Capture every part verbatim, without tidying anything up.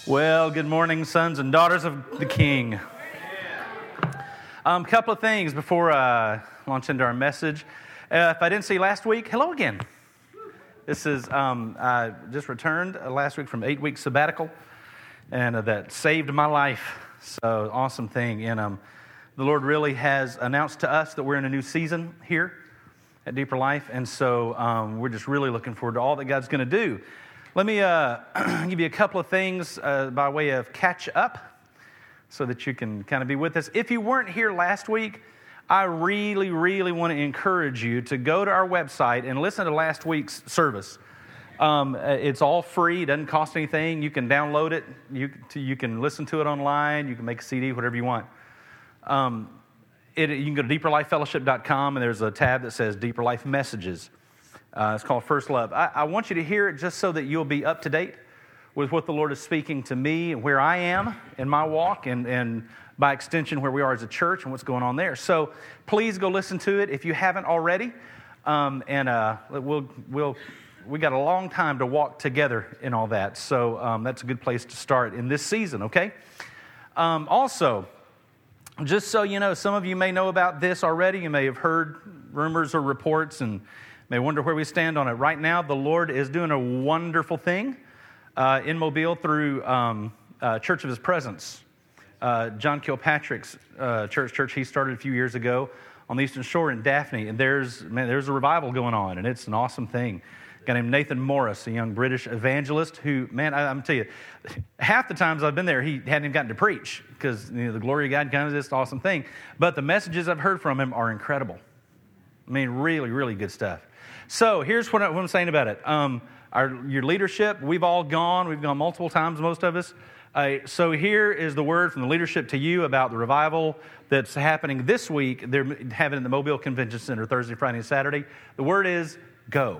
Well, good morning, sons and daughters of the King. A um, couple of things before I launch into our message. Uh, if I didn't see you last week, hello again. This is, um, I just returned uh, last week from eight weeks sabbatical, and uh, that saved my life. So, awesome thing. And um, the Lord really has announced to us that we're in a new season here at Deeper Life, and so um, we're just really looking forward to all that God's going to do. Let me uh, give you a couple of things uh, by way of catch up so that you can kind of be with us. If you weren't here last week, I really, really want to encourage you to go to our website and listen to last week's service. Um, it's all free. It doesn't cost anything. You can download it. You, you can listen to it online. You can make a C D, whatever you want. Um, it, you can go to deeper life fellowship dot com, and there's a tab that says Deeper Life Messages. Uh, it's called First Love. I, I want you to hear it just so that you'll be up to date with what the Lord is speaking to me and where I am in my walk, and, and by extension where we are as a church and what's going on there. So please go listen to it if you haven't already. Um, and uh, we'll we'll we got a long time to walk together in all that. So um, that's a good place to start in this season. Okay. Um, also, just so you know, some of you may know about this already. You may have heard rumors or reports and may wonder where we stand on it. Right now, the Lord is doing a wonderful thing uh, in Mobile through um, uh, Church of His Presence. Uh, John Kilpatrick's uh, church, church he started a few years ago on the Eastern Shore in Daphne, and there's man, there's a revival going on, and it's an awesome thing. A guy named Nathan Morris, a young British evangelist who, man, I, I'm telling you, half the times I've been there, he hadn't even gotten to preach because you know, the glory of God comes, this awesome thing. But the messages I've heard from him are incredible. I mean, really, really good stuff. So here's what, I, what I'm saying about it. Um, our, your leadership, we've all gone. We've gone multiple times, most of us. Uh, so here is the word from the leadership to you about the revival that's happening this week. They're having it in the Mobile Convention Center Thursday, Friday, and Saturday. The word is go.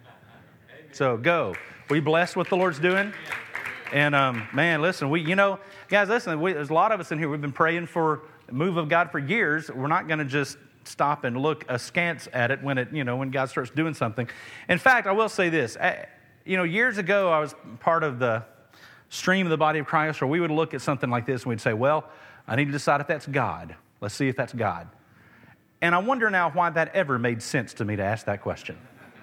So go. We blessed what the Lord's doing. And um, man, listen, we, you know, guys, listen, we, there's a lot of us in here. We've been praying for the move of God for years. We're not going to just stop and look askance at it when it, you know, when God starts doing something. In fact, I will say this. I, you know, years ago, I was part of the stream of the body of Christ, where we would look at something like this and we'd say, well, I need to decide if that's God. Let's see if that's God. And I wonder now why that ever made sense to me to ask that question.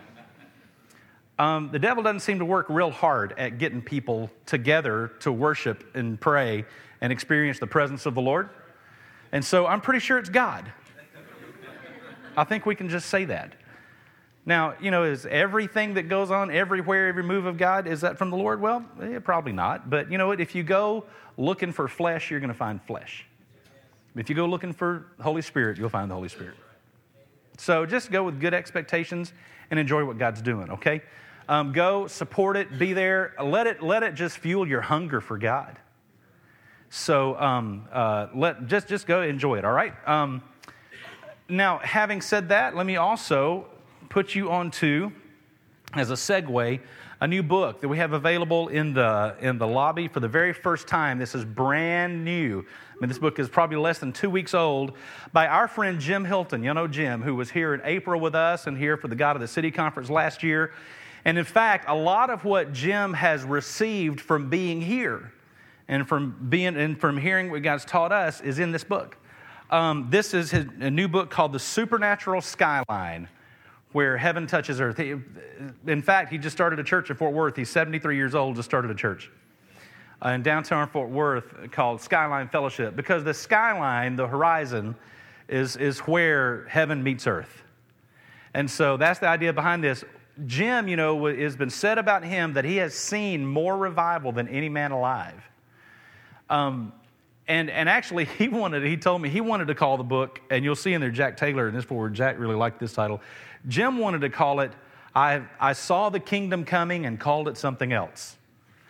Um, the devil doesn't seem to work real hard at getting people together to worship and pray and experience the presence of the Lord. And so I'm pretty sure it's God. I think we can just say that. Now, you know, is everything that goes on everywhere, every move of God, is that from the Lord? Well, eh, probably not. But you know what? If you go looking for flesh, you're going to find flesh. If you go looking for the Holy Spirit, you'll find the Holy Spirit. So just go with good expectations and enjoy what God's doing, okay? Um, go, support it, be there. Let it, let it just fuel your hunger for God. So um, uh, let just, just go enjoy it, all right? Um, Now, having said that, let me also put you onto, as a segue, a new book that we have available in the in the lobby for the very first time. This is brand new. I mean, this book is probably less than two weeks old, by our friend Jim Hilton. You know Jim, who was here in April with us and here for the God of the City Conference last year. And in fact, a lot of what Jim has received from being here and from being and from hearing what God's taught us is in this book. Um, this is his, a new book called The Supernatural Skyline, where heaven touches earth. He, in fact, he just started a church in Fort Worth. He's seventy-three years old, just started a church uh, in downtown Fort Worth called Skyline Fellowship, because the skyline, the horizon, is, is where heaven meets earth. And so that's the idea behind this. Jim, you know, it has been said about him that he has seen more revival than any man alive. Um And and actually, he wanted, he told me he wanted to call the book, and you'll see in there Jack Taylor in this forward. Jack really liked this title. Jim wanted to call it, I, I Saw the Kingdom Coming and Called It Something Else.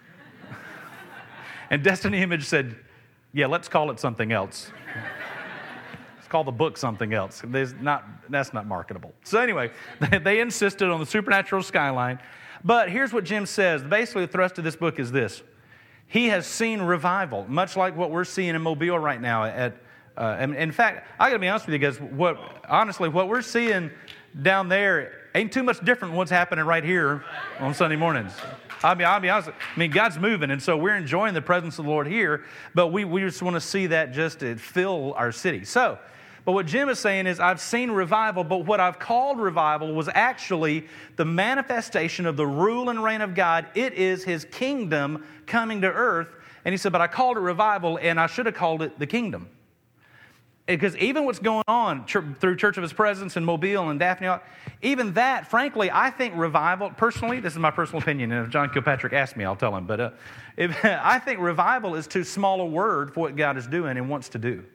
And Destiny Image said, yeah, let's call it something else. Let's call the book something else. There's not, that's not marketable. So anyway, they, they insisted on the Supernatural Skyline. But here's what Jim says. Basically, the thrust of this book is this. He has seen revival, much like what we're seeing in Mobile right now. At, uh, and in fact, I got to be honest with you guys. What honestly, what we're seeing down there Ain't too much different than what's happening right here on Sunday mornings. I'll be, I'll be honest. I mean, God's moving, and so we're enjoying the presence of the Lord here, but we, we just want to see that just to fill our city. So, but what Jim is saying is, I've seen revival, but what I've called revival was actually the manifestation of the rule and reign of God. It is His kingdom coming to earth. And he said, but I called it revival, and I should have called it the kingdom. Because even what's going on through Church of His Presence and Mobile and Daphne, even that, frankly, I think revival, personally, this is my personal opinion, and if John Kilpatrick asks me, I'll tell him, but uh, if, I think revival is too small a word for what God is doing and wants to do.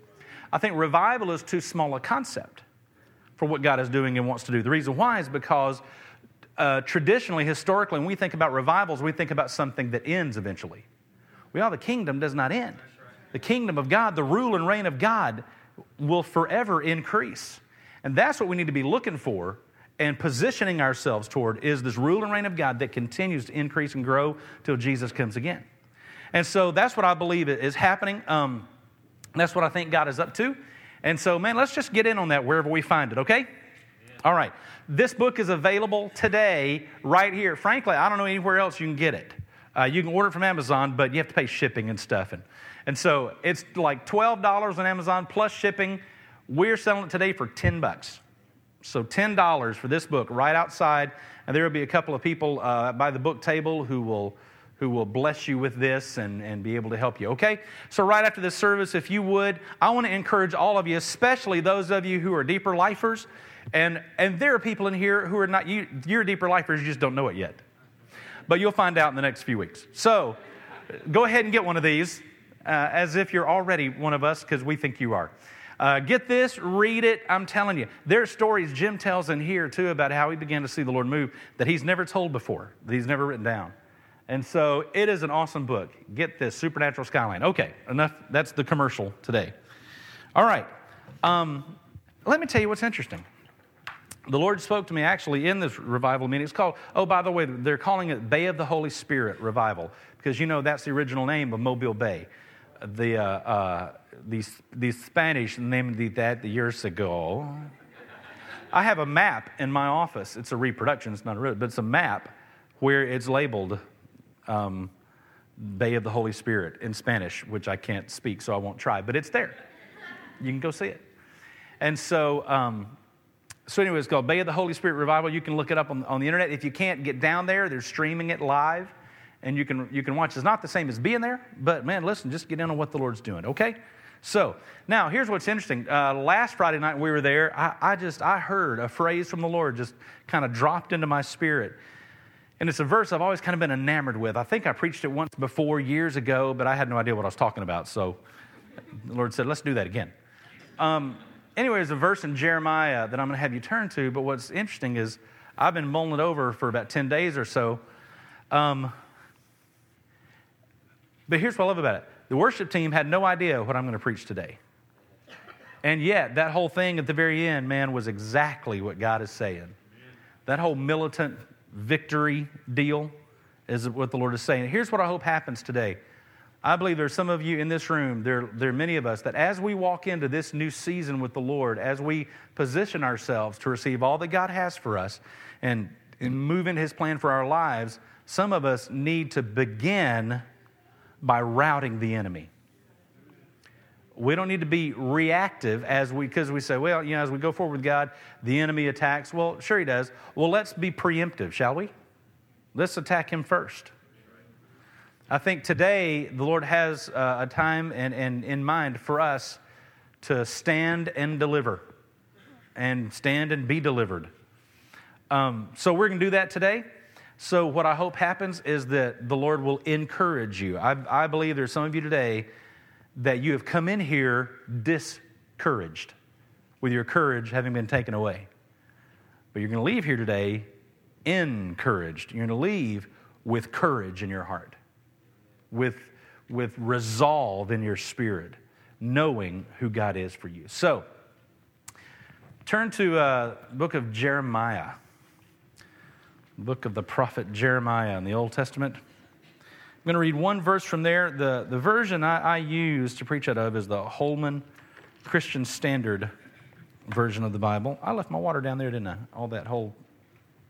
I think revival is too small a concept for what God is doing and wants to do. The reason why is because uh, traditionally, historically, when we think about revivals, we think about something that ends eventually. Well, the kingdom does not end. The kingdom of God, the rule and reign of God will forever increase. And that's what we need to be looking for and positioning ourselves toward is this rule and reign of God that continues to increase and grow till Jesus comes again. And so that's what I believe is happening. Um, that's what I think God is up to. And so, man, let's just get in on that wherever we find it, okay? Yeah. All right. This book is available today right here. Frankly, I don't know anywhere else you can get it. Uh, you can order it from Amazon, but you have to pay shipping and stuff. And, and so it's like twelve dollars on Amazon plus shipping. We're selling it today for ten bucks. So ten dollars for this book right outside. And there will be a couple of people uh, by the book table who will who will bless you with this and, and be able to help you, okay? So right after this service, if you would, I want to encourage all of you, especially those of you who are deeper lifers. And, and there are people in here who are not, you, you're deeper lifers, you just don't know it yet. But you'll find out in the next few weeks. So go ahead and get one of these uh, as if you're already one of us because we think you are. Uh, get this, read it. I'm telling you, there are stories Jim tells in here too about how he began to see the Lord move that he's never told before, that he's never written down. And so it is an awesome book. Get this, Supernatural Skyline. Okay, enough. That's the commercial today. All right. Um, let me tell you what's interesting. The Lord spoke to me actually in this revival meeting. It's called, oh, by the way, they're calling it Bay of the Holy Spirit Revival because, you know, that's the original name of Mobile Bay. The, uh, uh, the, the Spanish named that years ago. I have a map in my office. It's a reproduction. It's not a real, but it's a map where it's labeled um, Bay of the Holy Spirit in Spanish, which I can't speak, so I won't try. But it's there. You can go see it. And so... Um, So anyway, it's called Bay of the Holy Spirit Revival. You can look it up on, on the internet. If you can't get down there, they're streaming it live, and you can you can watch. It's not the same as being there, but man, listen, just get in on what the Lord's doing, okay? So now here's what's interesting. Uh, last Friday night we were there. I, I just I heard a phrase from the Lord just kind of dropped into my spirit, and it's a verse I've always kind of been enamored with. I think I preached it once before years ago, but I had no idea what I was talking about. So the Lord said, "Let's do that again." Um, Anyway, there's a verse in Jeremiah that I'm going to have you turn to, but what's interesting is I've been mulling it over for about ten days or so. Um, but here's what I love about it. The worship team had no idea what I'm going to preach today. And yet, that whole thing at the very end, man, was exactly what God is saying. That whole militant victory deal is what the Lord is saying. Here's what I hope happens today. I believe there's some of you in this room, there, there are many of us, that as we walk into this new season with the Lord, as we position ourselves to receive all that God has for us and, and move into His plan for our lives, some of us need to begin by routing the enemy. We don't need to be reactive as we, because we say, well, you know, as we go forward with God, the enemy attacks. Well, sure he does. Well, let's be preemptive, shall we? Let's attack him first. I think today the Lord has uh, a time and, and in mind for us to stand and deliver and stand and be delivered. Um, so we're going to do that today. So what I hope happens is that the Lord will encourage you. I, I believe there's some of you today that you have come in here discouraged with your courage having been taken away. But you're going to leave here today encouraged. You're going to leave with courage in your heart. With, with resolve in your spirit, knowing who God is for you. So, turn to uh, the book of Jeremiah, book of the prophet Jeremiah in the Old Testament. I'm going to read one verse from there. The, the version I, I use to preach out of is the Holman Christian Standard version of the Bible. I left my water down there, didn't I? All that whole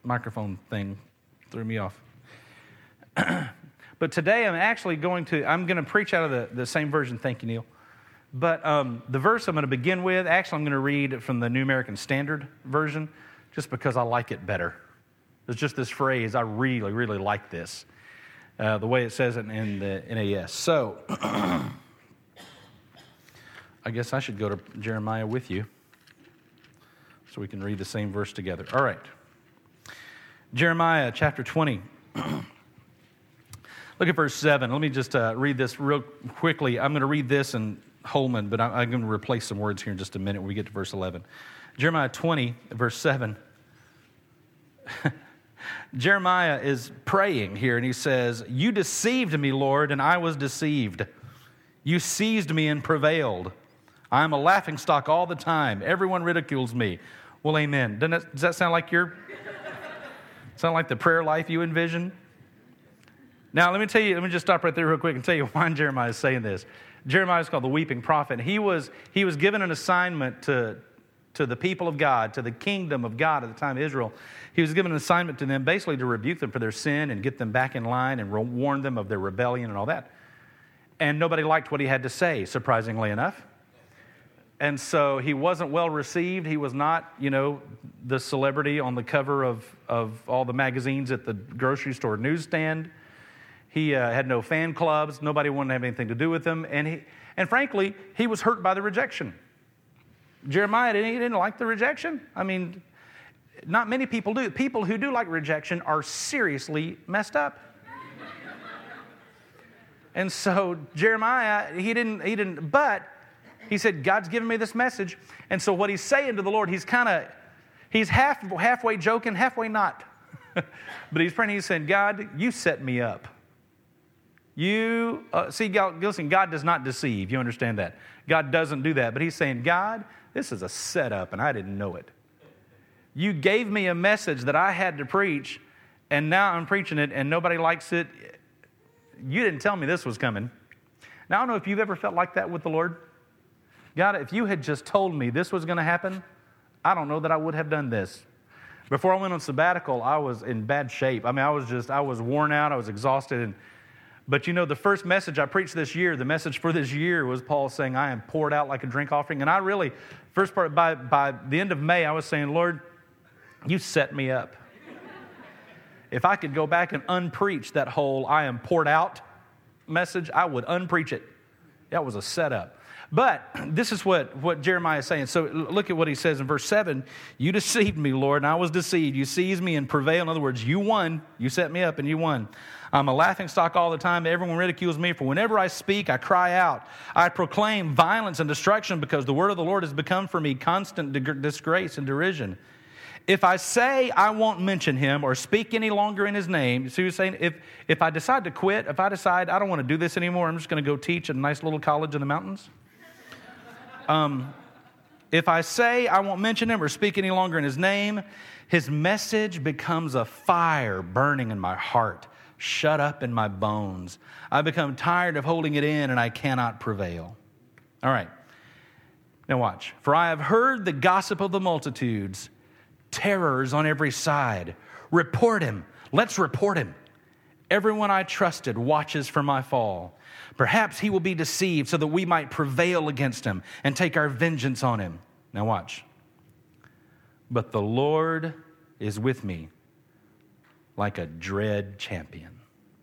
microphone thing threw me off. But today I'm actually going to, I'm going to preach out of the, the same version. Thank you, Neil. But um, the verse I'm going to begin with, actually I'm going to read from the New American Standard Version just because I like it better. There's just this phrase, I really, really like this. Uh, the way it says it in the N A S. So, I guess I should go to Jeremiah with you so we can read the same verse together. All right. Jeremiah chapter twenty. Look at verse seven. Let me just uh, read this real quickly. I'm going to read this in Holman, but I'm, I'm going to replace some words here in just a minute when we get to verse eleven. Jeremiah twenty, verse seven. Jeremiah is praying here, and he says, "You deceived me, Lord, and I was deceived. You seized me and prevailed. I am a laughingstock all the time. Everyone ridicules me." Well, amen. Doesn't that, does that sound like your, sound like the prayer life you envision? Now, let me tell you, let me just stop right there real quick and tell you why Jeremiah is saying this. Jeremiah is called the weeping prophet. He was, he was given an assignment to, to the people of God, to the kingdom of God at the time of Israel. He was given an assignment to them basically to rebuke them for their sin and get them back in line and warn them of their rebellion and all that. And nobody liked what he had to say, surprisingly enough. And so he wasn't well received. He was not, you know, the celebrity on the cover of, of all the magazines at the grocery store newsstand. He uh, had no fan clubs. Nobody wanted to have anything to do with him. And he, and frankly, he was hurt by the rejection. Jeremiah, he didn't like the rejection. I mean, not many people do. People who do like rejection are seriously messed up. And so Jeremiah, he didn't, he didn't, but he said, God's given me this message. And so what he's saying to the Lord, he's kind of, he's half, halfway joking, halfway not. But he's praying, he's saying, God, you set me up. You, uh, see, God, listen, God does not deceive. You understand that. God doesn't do that. But he's saying, God, this is a setup, and I didn't know it. You gave me a message that I had to preach, and now I'm preaching it, and nobody likes it. You didn't tell me this was coming. Now, I don't know if you've ever felt like that with the Lord. God, if you had just told me this was going to happen, I don't know that I would have done this. Before I went on sabbatical, I was in bad shape. I mean, I was just, I was worn out. I was exhausted. And, but you know, the first message I preached this year, the message for this year was Paul saying, I am poured out like a drink offering. And I really, first part, by, by the end of May, I was saying, Lord, you set me up. If I could go back and unpreach that whole I am poured out message, I would unpreach it. That was a setup. But this is what, what Jeremiah is saying. So look at what he says in verse seven. You deceived me, Lord, and I was deceived. You seized me and prevailed. In other words, you won. You set me up and you won. I'm a laughingstock all the time. Everyone ridicules me. For whenever I speak, I cry out. I proclaim violence and destruction because the word of the Lord has become for me constant disgrace and derision. If I say I won't mention him or speak any longer in his name, so you're saying if, if I decide to quit, if I decide I don't want to do this anymore, I'm just going to go teach at a nice little college in the mountains. Um, if I say I won't mention him or speak any longer in his name, his message becomes a fire burning in my heart, shut up in my bones. I become tired of holding it in and I cannot prevail. All right. Now watch. For I have heard the gossip of the multitudes, terrors on every side. Report him. Let's report him. Everyone I trusted watches for my fall. Perhaps he will be deceived so that we might prevail against him and take our vengeance on him. Now watch. But the Lord is with me like a dread champion.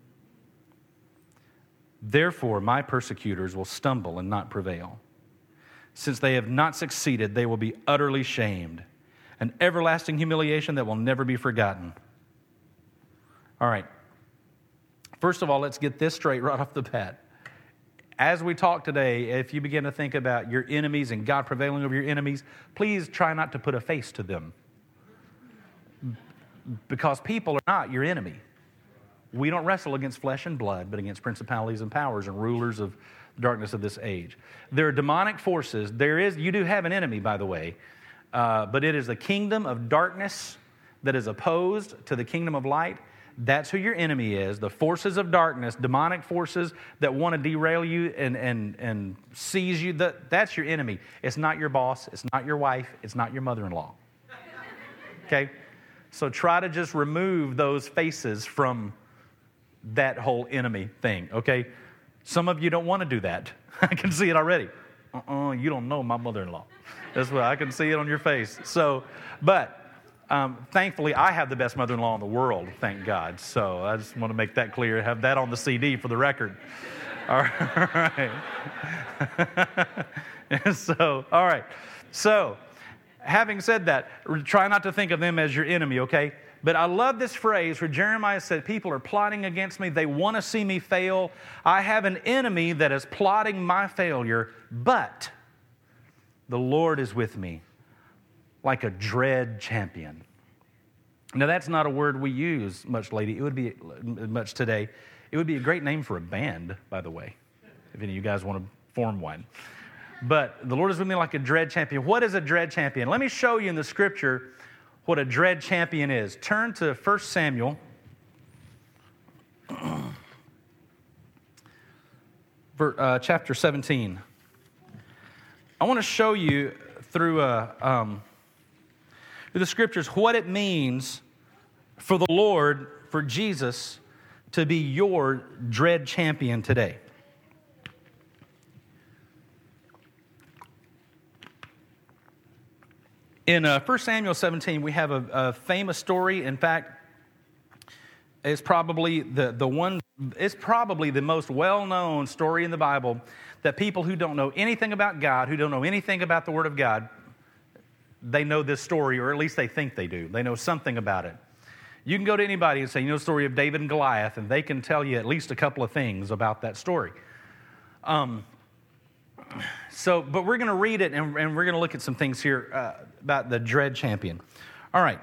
Therefore, my persecutors will stumble and not prevail. Since they have not succeeded, they will be utterly shamed. An everlasting humiliation that will never be forgotten. All right. First of all, let's get this straight right off the bat. As we talk today, if you begin to think about your enemies and God prevailing over your enemies, please try not to put a face to them. Because people are not your enemy. We don't wrestle against flesh and blood, but against principalities and powers and rulers of darkness of this age. There are demonic forces. There is, you do have an enemy, by the way, uh, but it is the kingdom of darkness that is opposed to the kingdom of light. That's who your enemy is. The forces of darkness, demonic forces that want to derail you and, and, and seize you. That, that's your enemy. It's not your boss. It's not your wife. It's not your mother-in-law. Okay? So try to just remove those faces from that whole enemy thing, okay? Some of you don't want to do that. I can see it already. Uh-uh, you don't know my mother-in-law. That's what I can see it on your face. So, but um, thankfully, I have the best mother-in-law in the world, thank God. So I just want to make that clear. Have that on the C D for the record. All right. so, all right. So, having said that, try not to think of them as your enemy, okay? But I love this phrase where Jeremiah said, people are plotting against me. They want to see me fail. I have an enemy that is plotting my failure, but the Lord is with me like a dread champion. Now, that's not a word we use much, lady. It would be much today. It would be a great name for a band, by the way, if any of you guys want to form one. But the Lord is with me like a dread champion. What is a dread champion? Let me show you in the scripture what a dread champion is. Turn to First Samuel. uh, chapter seventeen. I want to show you through, uh, um, through the scriptures what it means for the Lord, for Jesus, to be your dread champion today. In uh, First Samuel seventeen, we have a, a famous story. In fact, it's probably the, the one, it's probably the most well-known story in the Bible that people who don't know anything about God, who don't know anything about the Word of God, they know this story, or at least they think they do. They know something about it. You can go to anybody and say, you know the story of David and Goliath, and they can tell you at least a couple of things about that story. Um, so, but we're going to read it, and, and we're going to look at some things here uh, about the dread champion. All right.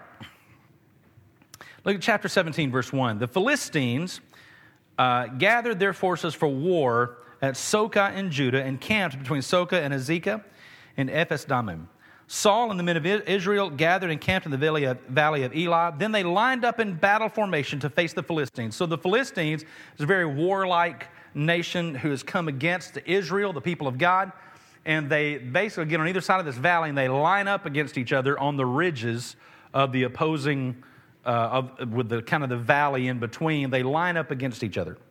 Look at chapter seventeen, verse one. The Philistines uh, gathered their forces for war at Soka in Judah and camped between Soka and Azekah in Ephes-dammim. Saul and the men of Israel gathered and camped in the valley of, valley of Elah. Then they lined up in battle formation to face the Philistines. So the Philistines is a very warlike nation who has come against Israel, the people of God. And they basically get on either side of this valley and they line up against each other on the ridges of the opposing, uh, of, with the kind of the valley in between. They line up against each other.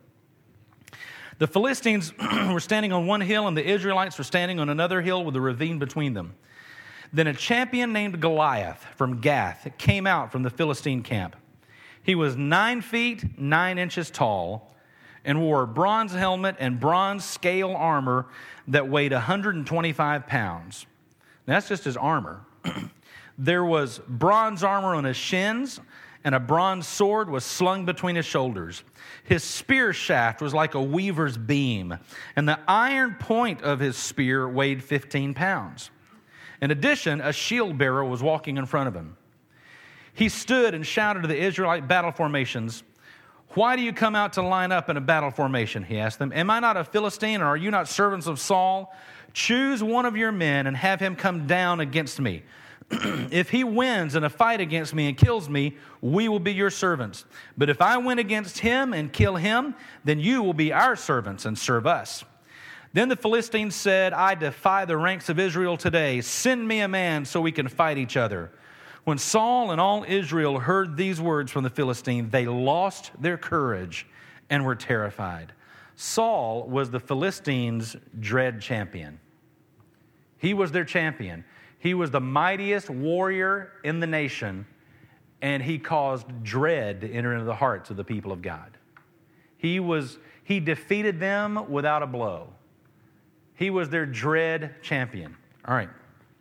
The Philistines were standing on one hill and the Israelites were standing on another hill with a ravine between them. Then a champion named Goliath from Gath came out from the Philistine camp. He was nine feet, nine inches tall and wore a bronze helmet and bronze scale armor that weighed one hundred twenty-five pounds. Now, that's just his armor. There was bronze armor on his shins, and a bronze sword was slung between his shoulders. His spear shaft was like a weaver's beam, and the iron point of his spear weighed fifteen pounds. In addition, a shield bearer was walking in front of him. He stood and shouted to the Israelite battle formations, "Why do you come out to line up in a battle formation?" he asked them. "Am I not a Philistine, or are you not servants of Saul? Choose one of your men and have him come down against me. If he wins in a fight against me and kills me, we will be your servants. But if I win against him and kill him, then you will be our servants and serve us." Then the Philistines said, "I defy the ranks of Israel today. Send me a man so we can fight each other." When Saul and all Israel heard these words from the Philistine, they lost their courage and were terrified. Saul was the Philistines' dread champion. He was their champion. He was the mightiest warrior in the nation, and he caused dread to enter into the hearts of the people of God. He was, he defeated them without a blow. He was their dread champion. All right.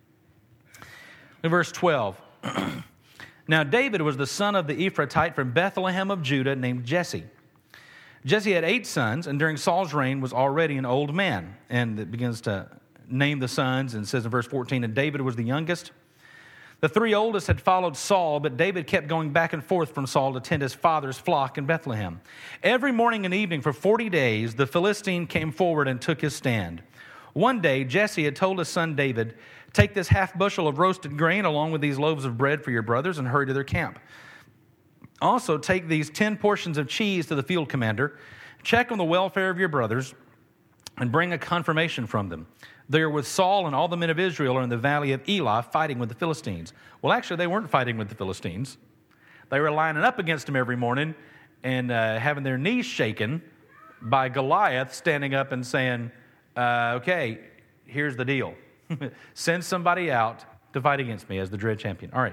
In verse twelve. Now David was the son of the Ephratite from Bethlehem of Judah named Jesse. Jesse had eight sons, and during Saul's reign was already an old man. And it begins to name the sons, and it says in verse fourteen, and David was the youngest. The three oldest had followed Saul, but David kept going back and forth from Saul to tend his father's flock in Bethlehem. Every morning and evening for forty days, the Philistine came forward and took his stand. One day, Jesse had told his son David, "Take this half bushel of roasted grain along with these loaves of bread for your brothers and hurry to their camp. Also, take these ten portions of cheese to the field commander. Check on the welfare of your brothers and bring a confirmation from them. They are with Saul, and all the men of Israel are in the valley of Elah fighting with the Philistines." Well, actually, they weren't fighting with the Philistines. They were lining up against him every morning and uh, having their knees shaken by Goliath standing up and saying, uh, okay, here's the deal. Send somebody out to fight against me as the dread champion. All right.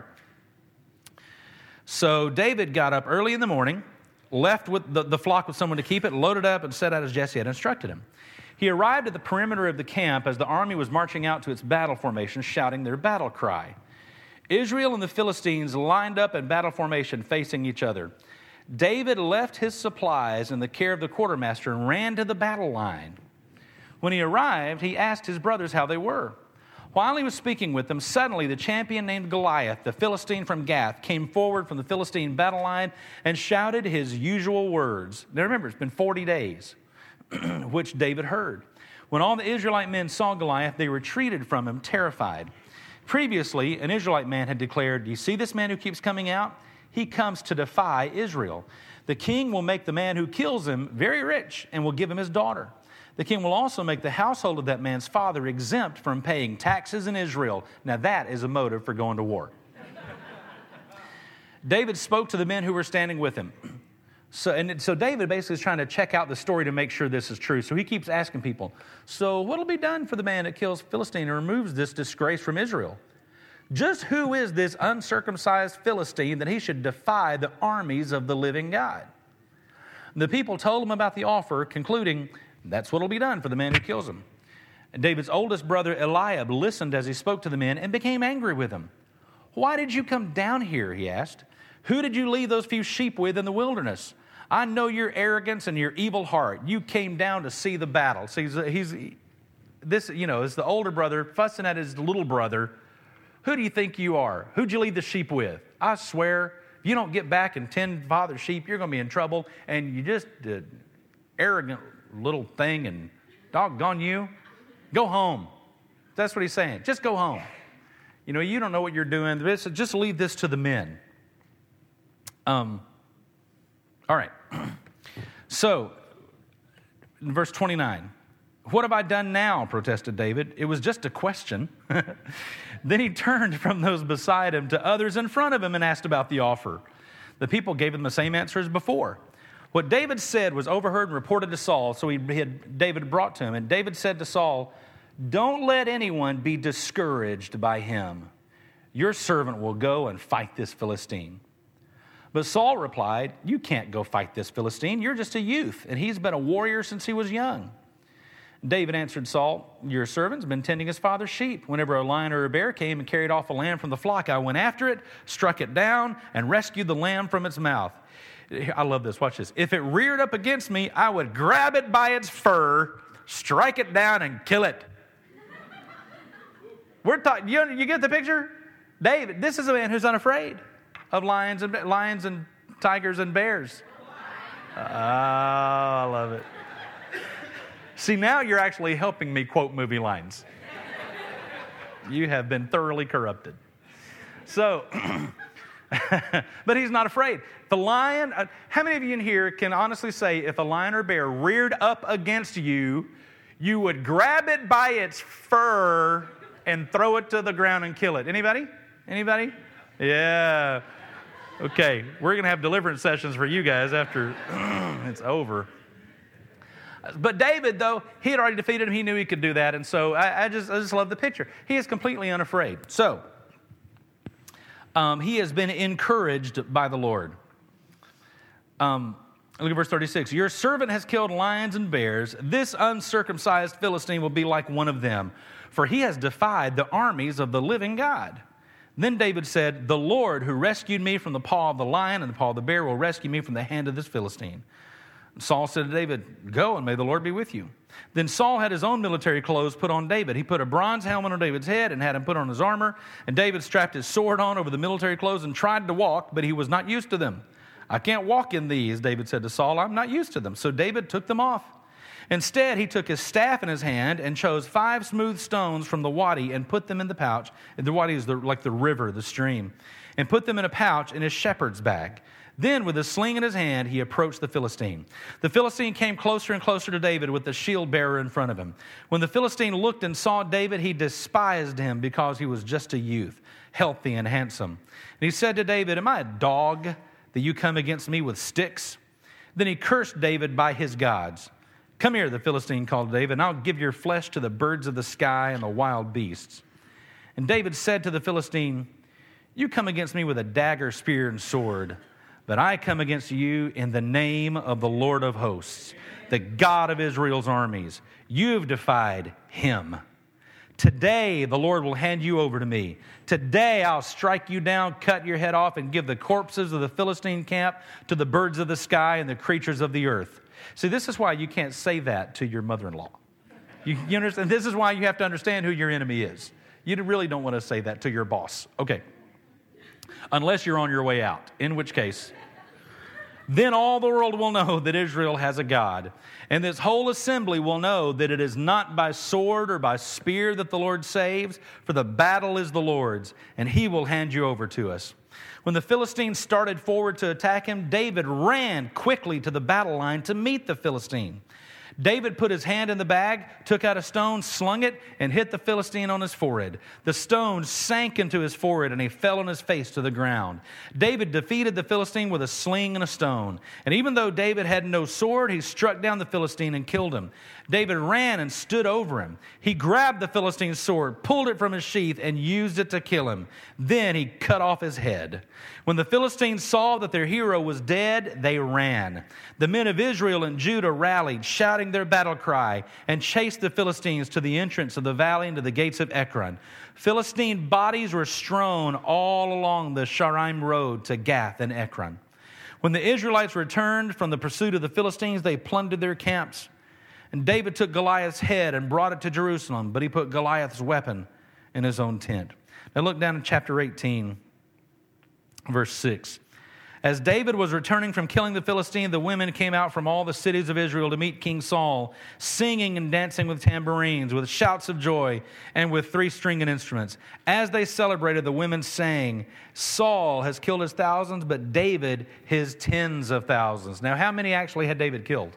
So David got up early in the morning, left with the, the flock with someone to keep it, loaded up, and set out as Jesse had instructed him. He arrived at the perimeter of the camp as the army was marching out to its battle formation, shouting their battle cry. Israel and the Philistines lined up in battle formation facing each other. David left his supplies in the care of the quartermaster and ran to the battle line. When he arrived, he asked his brothers how they were. While he was speaking with them, suddenly the champion named Goliath, the Philistine from Gath, came forward from the Philistine battle line and shouted his usual words. Now remember, it's been forty days, which David heard. When all the Israelite men saw Goliath, they retreated from him, terrified. Previously, an Israelite man had declared, "Do you see this man who keeps coming out? He comes to defy Israel. The king will make the man who kills him very rich and will give him his daughter. The king will also make the household of that man's father exempt from paying taxes in Israel." Now that is a motive for going to war. David spoke to the men who were standing with him. So, and so David basically is trying to check out the story to make sure this is true. So he keeps asking people, so what will be done for the man that kills Philistine and removes this disgrace from Israel? Just who is this uncircumcised Philistine that he should defy the armies of the living God? The people told him about the offer, concluding, that's what will be done for the man who kills him. And David's oldest brother Eliab listened as he spoke to the men and became angry with him. Why did you come down here, he asked. Who did you leave those few sheep with in the wilderness? I know your arrogance and your evil heart. You came down to see the battle. So he's, he's this, you know, is the older brother fussing at his little brother. Who do you think you are? Who'd you leave the sheep with? I swear, if you don't get back and tend father's sheep, you're going to be in trouble. And you just uh, arrogant little thing, and doggone you, go home. That's what he's saying. Just go home. You know, you don't know what you're doing. Just leave this to the men. Um. All right. So, in verse twenty-nine, what have I done now? Protested David. It was just a question. Then he turned from those beside him to others in front of him and asked about the offer. The people gave him the same answer as before. What David said was overheard and reported to Saul, so he had David brought to him. And David said to Saul, don't let anyone be discouraged by him. Your servant will go and fight this Philistine. But Saul replied, you can't go fight this Philistine. You're just a youth, and he's been a warrior since he was young. David answered Saul, your servant's been tending his father's sheep. Whenever a lion or a bear came and carried off a lamb from the flock, I went after it, struck it down, and rescued the lamb from its mouth. I love this. Watch this. If it reared up against me, I would grab it by its fur, strike it down, and kill it. We're talking. You, you get the picture? David, this is a man who's unafraid of lions and lions and tigers and bears. Oh, I love it. See, now you're actually helping me quote movie lines. You have been thoroughly corrupted. So, but he's not afraid. The lion, uh, how many of you in here can honestly say if a lion or bear reared up against you, you would grab it by its fur and throw it to the ground and kill it? Anybody? Anybody? Yeah. Okay, we're going to have deliverance sessions for you guys after it's over. But David, though, he had already defeated him. He knew he could do that. And so I, I just I just love the picture. He is completely unafraid. So um, he has been encouraged by the Lord. Um, look at verse thirty-six. Your servant has killed lions and bears. This uncircumcised Philistine will be like one of them, for he has defied the armies of the living God. Then David said, the Lord who rescued me from the paw of the lion and the paw of the bear will rescue me from the hand of this Philistine. Saul said to David, go and may the Lord be with you. Then Saul had his own military clothes put on David. He put a bronze helmet on David's head and had him put on his armor. And David strapped his sword on over the military clothes and tried to walk, but he was not used to them. I can't walk in these, David said to Saul. I'm not used to them. So David took them off. Instead, he took his staff in his hand and chose five smooth stones from the wadi and put them in the pouch. The wadi is the, like the river, the stream. And put them in a pouch in his shepherd's bag. Then, with a sling in his hand, he approached the Philistine. The Philistine came closer and closer to David with the shield bearer in front of him. When the Philistine looked and saw David, he despised him because he was just a youth, healthy and handsome. And he said to David, "Am I a dog that you come against me with sticks?" Then he cursed David by his gods. "Come here," the Philistine called David, "and I'll give your flesh to the birds of the sky and the wild beasts." And David said to the Philistine, "You come against me with a dagger, spear, and sword. But I come against you in the name of the Lord of hosts, the God of Israel's armies. You have defied him. Today the Lord will hand you over to me. Today I'll strike you down, cut your head off, and give the corpses of the Philistine camp to the birds of the sky and the creatures of the earth." See, this is why you can't say that to your mother-in-law. You, you understand? This is why you have to understand who your enemy is. You really don't want to say that to your boss. Okay. Unless you're on your way out, in which case, then all the world will know that Israel has a God, and this whole assembly will know that it is not by sword or by spear that the Lord saves, for the battle is the Lord's, and he will hand you over to us. When the Philistines started forward to attack him, David ran quickly to the battle line to meet the Philistine. David put his hand in the bag, took out a stone, slung it, and hit the Philistine on his forehead. The stone sank into his forehead, and he fell on his face to the ground. David defeated the Philistine with a sling and a stone. And even though David had no sword, he struck down the Philistine and killed him. David ran and stood over him. He grabbed the Philistine's sword, pulled it from his sheath, and used it to kill him. Then he cut off his head. When the Philistines saw that their hero was dead, they ran. The men of Israel and Judah rallied, shouting their battle cry, and chased the Philistines to the entrance of the valley and to the gates of Ekron. Philistine bodies were strewn all along the Shaaraim road to Gath and Ekron. When the Israelites returned from the pursuit of the Philistines, they plundered their camps. And David took Goliath's head and brought it to Jerusalem, but he put Goliath's weapon in his own tent. Now look down in chapter eighteen, verse six. As David was returning from killing the Philistine, the women came out from all the cities of Israel to meet King Saul, singing and dancing with tambourines, with shouts of joy, and with three-stringed instruments. As they celebrated, the women sang, "Saul has killed his thousands, but David his tens of thousands." Now, how many actually had David killed?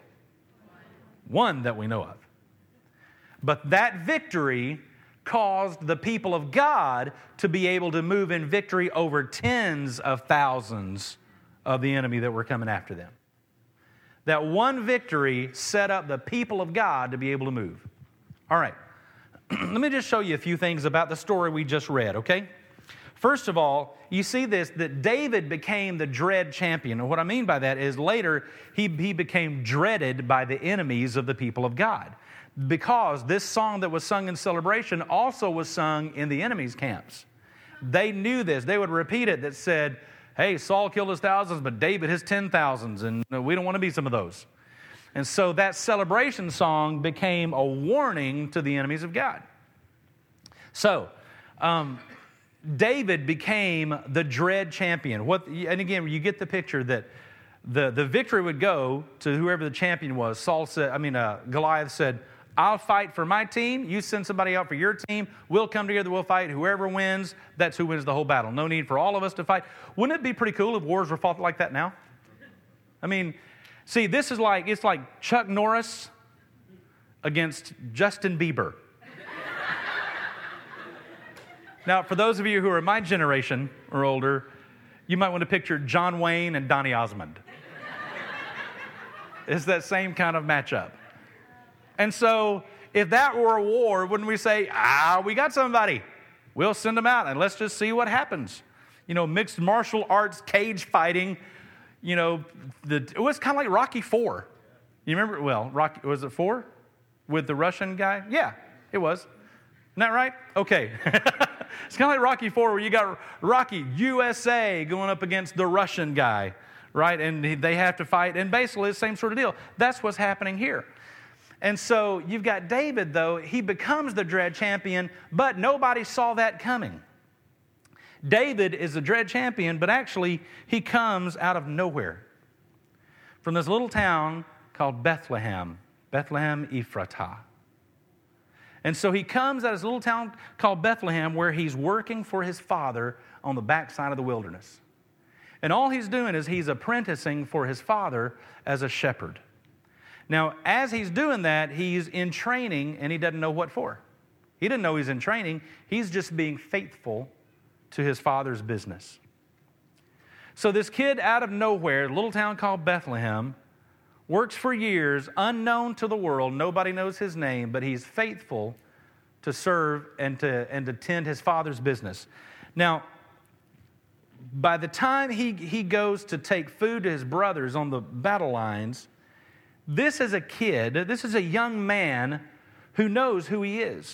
One that we know of. But that victory caused the people of God to be able to move in victory over tens of thousands of the enemy that were coming after them. That one victory set up the people of God to be able to move. All right. Let me just show you a few things about the story we just read, okay? First of all, you see this, that David became the dread champion. And what I mean by that is later he, he became dreaded by the enemies of the people of God. Because this song that was sung in celebration also was sung in the enemy's camps. They knew this. They would repeat it that said, "Hey, Saul killed his thousands, but David his ten thousands, and we don't want to be some of those." And so that celebration song became a warning to the enemies of God. So, um, David became the dread champion. What, and again, you get the picture that the, the victory would go to whoever the champion was. Saul said, I mean, uh, Goliath said, "I'll fight for my team. You send somebody out for your team. We'll come together. We'll fight. Whoever wins, that's who wins the whole battle. No need for all of us to fight." Wouldn't it be pretty cool if wars were fought like that now? I mean, see, this is like, it's like Chuck Norris against Justin Bieber. Now, for those of you who are my generation or older, you might want to picture John Wayne and Donny Osmond. It's that same kind of matchup. And so, if that were a war, wouldn't we say, ah, we got somebody. We'll send them out and let's just see what happens. You know, mixed martial arts, cage fighting, you know, the, it was kind of like Rocky four. You remember, well, Rocky, was it four? With the Russian guy? Yeah, it was. Isn't that right? Okay. It's kind of like Rocky four, where you got Rocky, U S A, going up against the Russian guy, right? And they have to fight. And basically, the same sort of deal. That's what's happening here. And so you've got David, though. He becomes the dread champion, but nobody saw that coming. David is the dread champion, but actually, he comes out of nowhere. From this little town called Bethlehem, Bethlehem Ephratah. And so he comes out of this little town called Bethlehem, where he's working for his father on the backside of the wilderness. And all he's doing is he's apprenticing for his father as a shepherd. Now, as he's doing that, he's in training, and he doesn't know what for. He didn't know he's in training. He's just being faithful to his father's business. So this kid out of nowhere, a little town called Bethlehem, works for years, unknown to the world. Nobody knows his name, but he's faithful to serve and to, and to tend his father's business. Now, by the time he, he goes to take food to his brothers on the battle lines, this is a kid, this is a young man who knows who he is.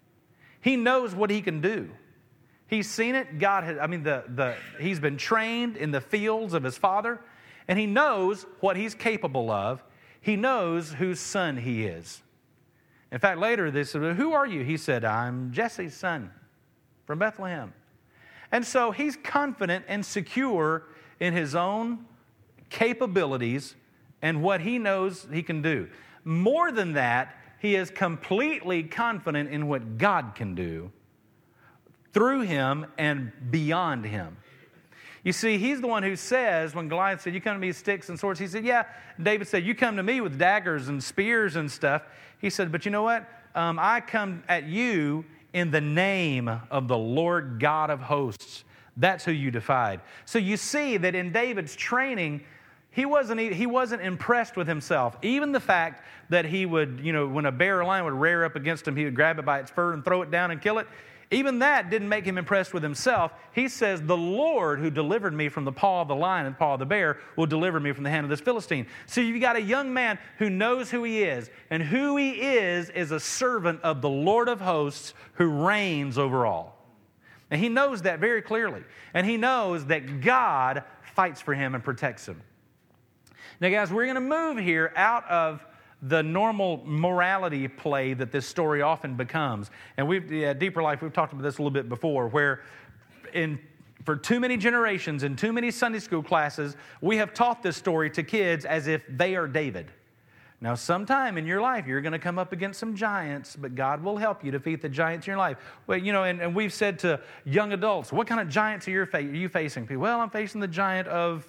He knows what he can do. He's seen it. God has, I mean, the, the, he's been trained in the fields of his father, and he knows what he's capable of. He knows whose son he is. In fact, later they said, "Who are you?" He said, "I'm Jesse's son from Bethlehem." And so he's confident and secure in his own capabilities and what he knows he can do. More than that, he is completely confident in what God can do through him and beyond him. You see, he's the one who says, when Goliath said, "You come to me with sticks and swords," he said, "Yeah." David said, "You come to me with daggers and spears and stuff." He said, "But you know what? Um, I come at you in the name of the Lord God of hosts." That's who you defied. So you see that in David's training, he wasn't, he wasn't impressed with himself. Even the fact that he would, you know, when a bear or lion would rear up against him, he would grab it by its fur and throw it down and kill it. Even that didn't make him impressed with himself. He says, "The Lord who delivered me from the paw of the lion and the paw of the bear will deliver me from the hand of this Philistine." So you've got a young man who knows who he is. And who he is is a servant of the Lord of hosts who reigns over all. And he knows that very clearly. And he knows that God fights for him and protects him. Now, guys, we're going to move here out of the normal morality play that this story often becomes. And we've, yeah, Deeper Life, we've talked about this a little bit before, where in for too many generations, in too many Sunday school classes, we have taught this story to kids as if they are David. Now, sometime in your life, you're going to come up against some giants, but God will help you defeat the giants in your life. Well, you know, and, and we've said to young adults, "What kind of giants are you, fa- are you facing?" People, "Well, I'm facing the giant of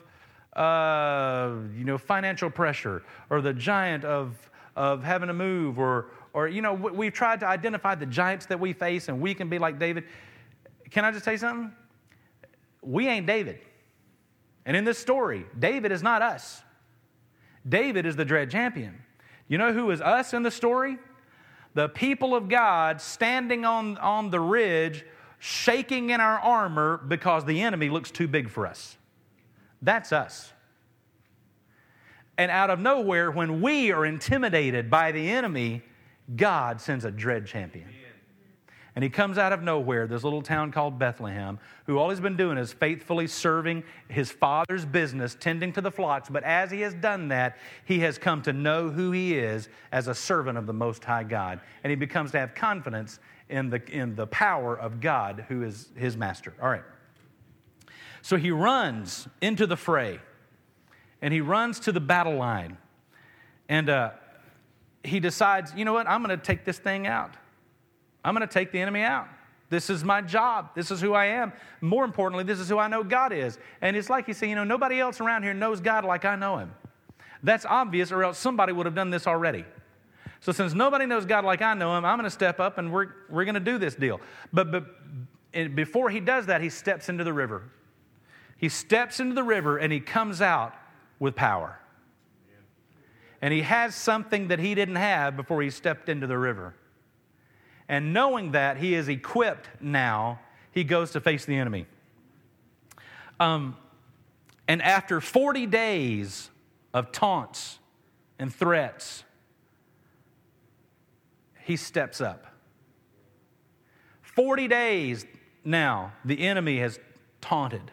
Uh, you know, financial pressure, or the giant of of having to move, or or you know, we've tried to identify the giants that we face, and we can be like David." Can I just tell you something? We ain't David, and in this story, David is not us. David is the dread champion. You know who is us in the story? The people of God standing on on the ridge, shaking in our armor because the enemy looks too big for us. That's us. And out of nowhere, when we are intimidated by the enemy, God sends a dread champion. And he comes out of nowhere, this little town called Bethlehem, who all he's been doing is faithfully serving his father's business, tending to the flocks. But as he has done that, he has come to know who he is as a servant of the Most High God. And he becomes to have confidence in the, in the power of God, who is his master. All right. So he runs into the fray, and he runs to the battle line, and uh, he decides, you know what, I'm going to take this thing out. I'm going to take the enemy out. This is my job. This is who I am. More importantly, this is who I know God is. And it's like he said, you know, nobody else around here knows God like I know him. That's obvious, or else somebody would have done this already. So since nobody knows God like I know him, I'm going to step up, and we're, we're going to do this deal. But, but before he does that, he steps into the river. He steps into the river, and he comes out with power. And he has something that he didn't have before he stepped into the river. And knowing that he is equipped now, he goes to face the enemy. Um, and after forty days of taunts and threats, he steps up. forty days now, the enemy has taunted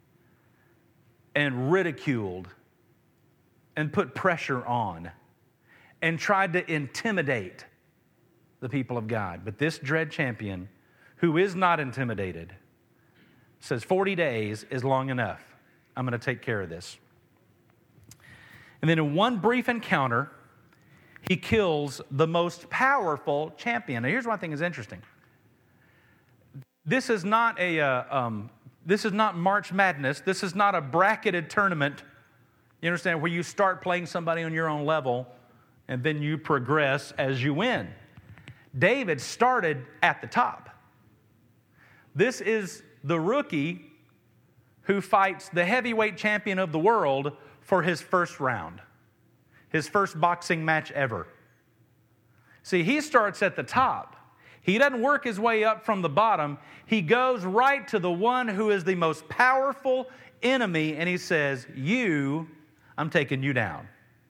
and ridiculed and put pressure on and tried to intimidate the people of God. But this dread champion, who is not intimidated, says forty days is long enough. I'm going to take care of this. And then in one brief encounter, he kills the most powerful champion. Now here's one thing that's interesting. This is not a, uh, um, this is not March Madness. This is not a bracketed tournament. You understand? Where you start playing somebody on your own level and then you progress as you win. David started at the top. This is the rookie who fights the heavyweight champion of the world for his first round, his first boxing match ever. See, he starts at the top. He doesn't work his way up from the bottom. He goes right to the one who is the most powerful enemy, and he says, you, I'm taking you down.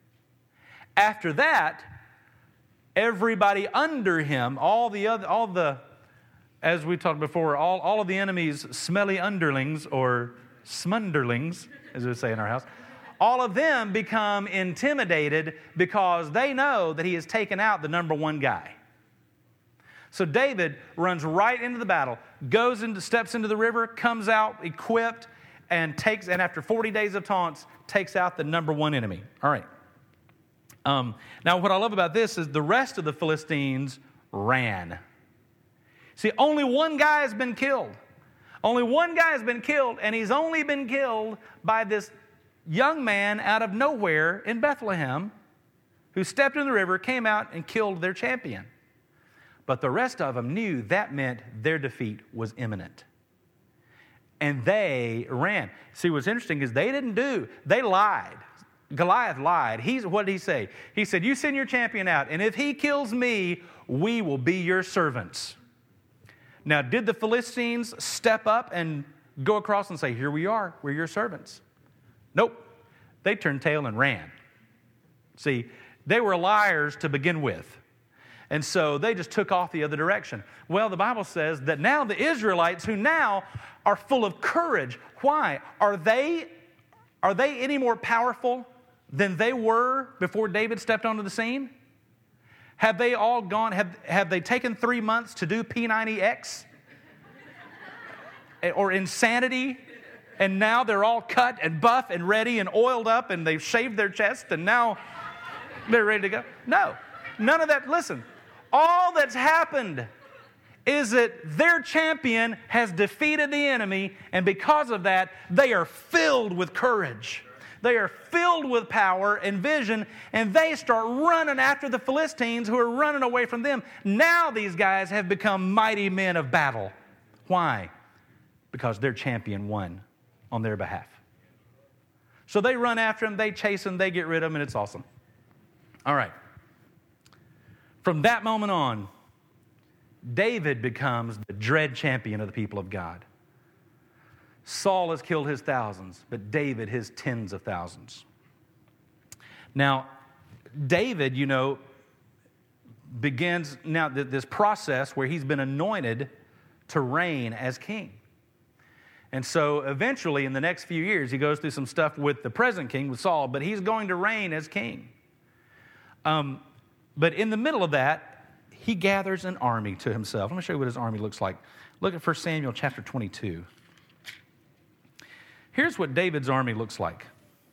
After that, everybody under him, all the other, all the, as we talked before, all, all of the enemy's smelly underlings, or smunderlings, as we say in our house, all of them become intimidated because they know that he has taken out the number one guy. So David runs right into the battle, goes into, steps into the river, comes out equipped, and takes, and after forty days of taunts, takes out the number one enemy. All right. Um, now, what I love about this is the rest of the Philistines ran. See, only one guy has been killed. Only one guy has been killed, and he's only been killed by this young man out of nowhere in Bethlehem who stepped in the river, came out, and killed their champion. But the rest of them knew that meant their defeat was imminent. And they ran. See, what's interesting is they didn't do, they lied. Goliath lied. He's, what did he say? He said, you send your champion out, and if he kills me, we will be your servants. Now, did the Philistines step up and go across and say, here we are, we're your servants? Nope. They turned tail and ran. See, they were liars to begin with. And so they just took off the other direction. Well, the Bible says that now the Israelites, who now are full of courage, why? Are they, are they any more powerful than they were before David stepped onto the scene? Have they all gone, have, have they taken three months to do P ninety X? Or insanity? And now they're all cut and buff and ready and oiled up and they've shaved their chest and now they're ready to go? No, none of that. Listen, all that's happened is that their champion has defeated the enemy, and because of that, they are filled with courage. They are filled with power and vision, and they start running after the Philistines who are running away from them. Now these guys have become mighty men of battle. Why? Because their champion won on their behalf. So they run after him, they chase him, they get rid of him, and it's awesome. All right. From that moment on, David becomes the dread champion of the people of God. Saul has killed his thousands, but David his tens of thousands. Now, David, you know, begins now this process where he's been anointed to reign as king. And so eventually in the next few years, he goes through some stuff with the present king, with Saul, but he's going to reign as king. Um, but in the middle of that, he gathers an army to himself. Let me show you what his army looks like. Look at First Samuel chapter twenty-two. Here's what David's army looks like.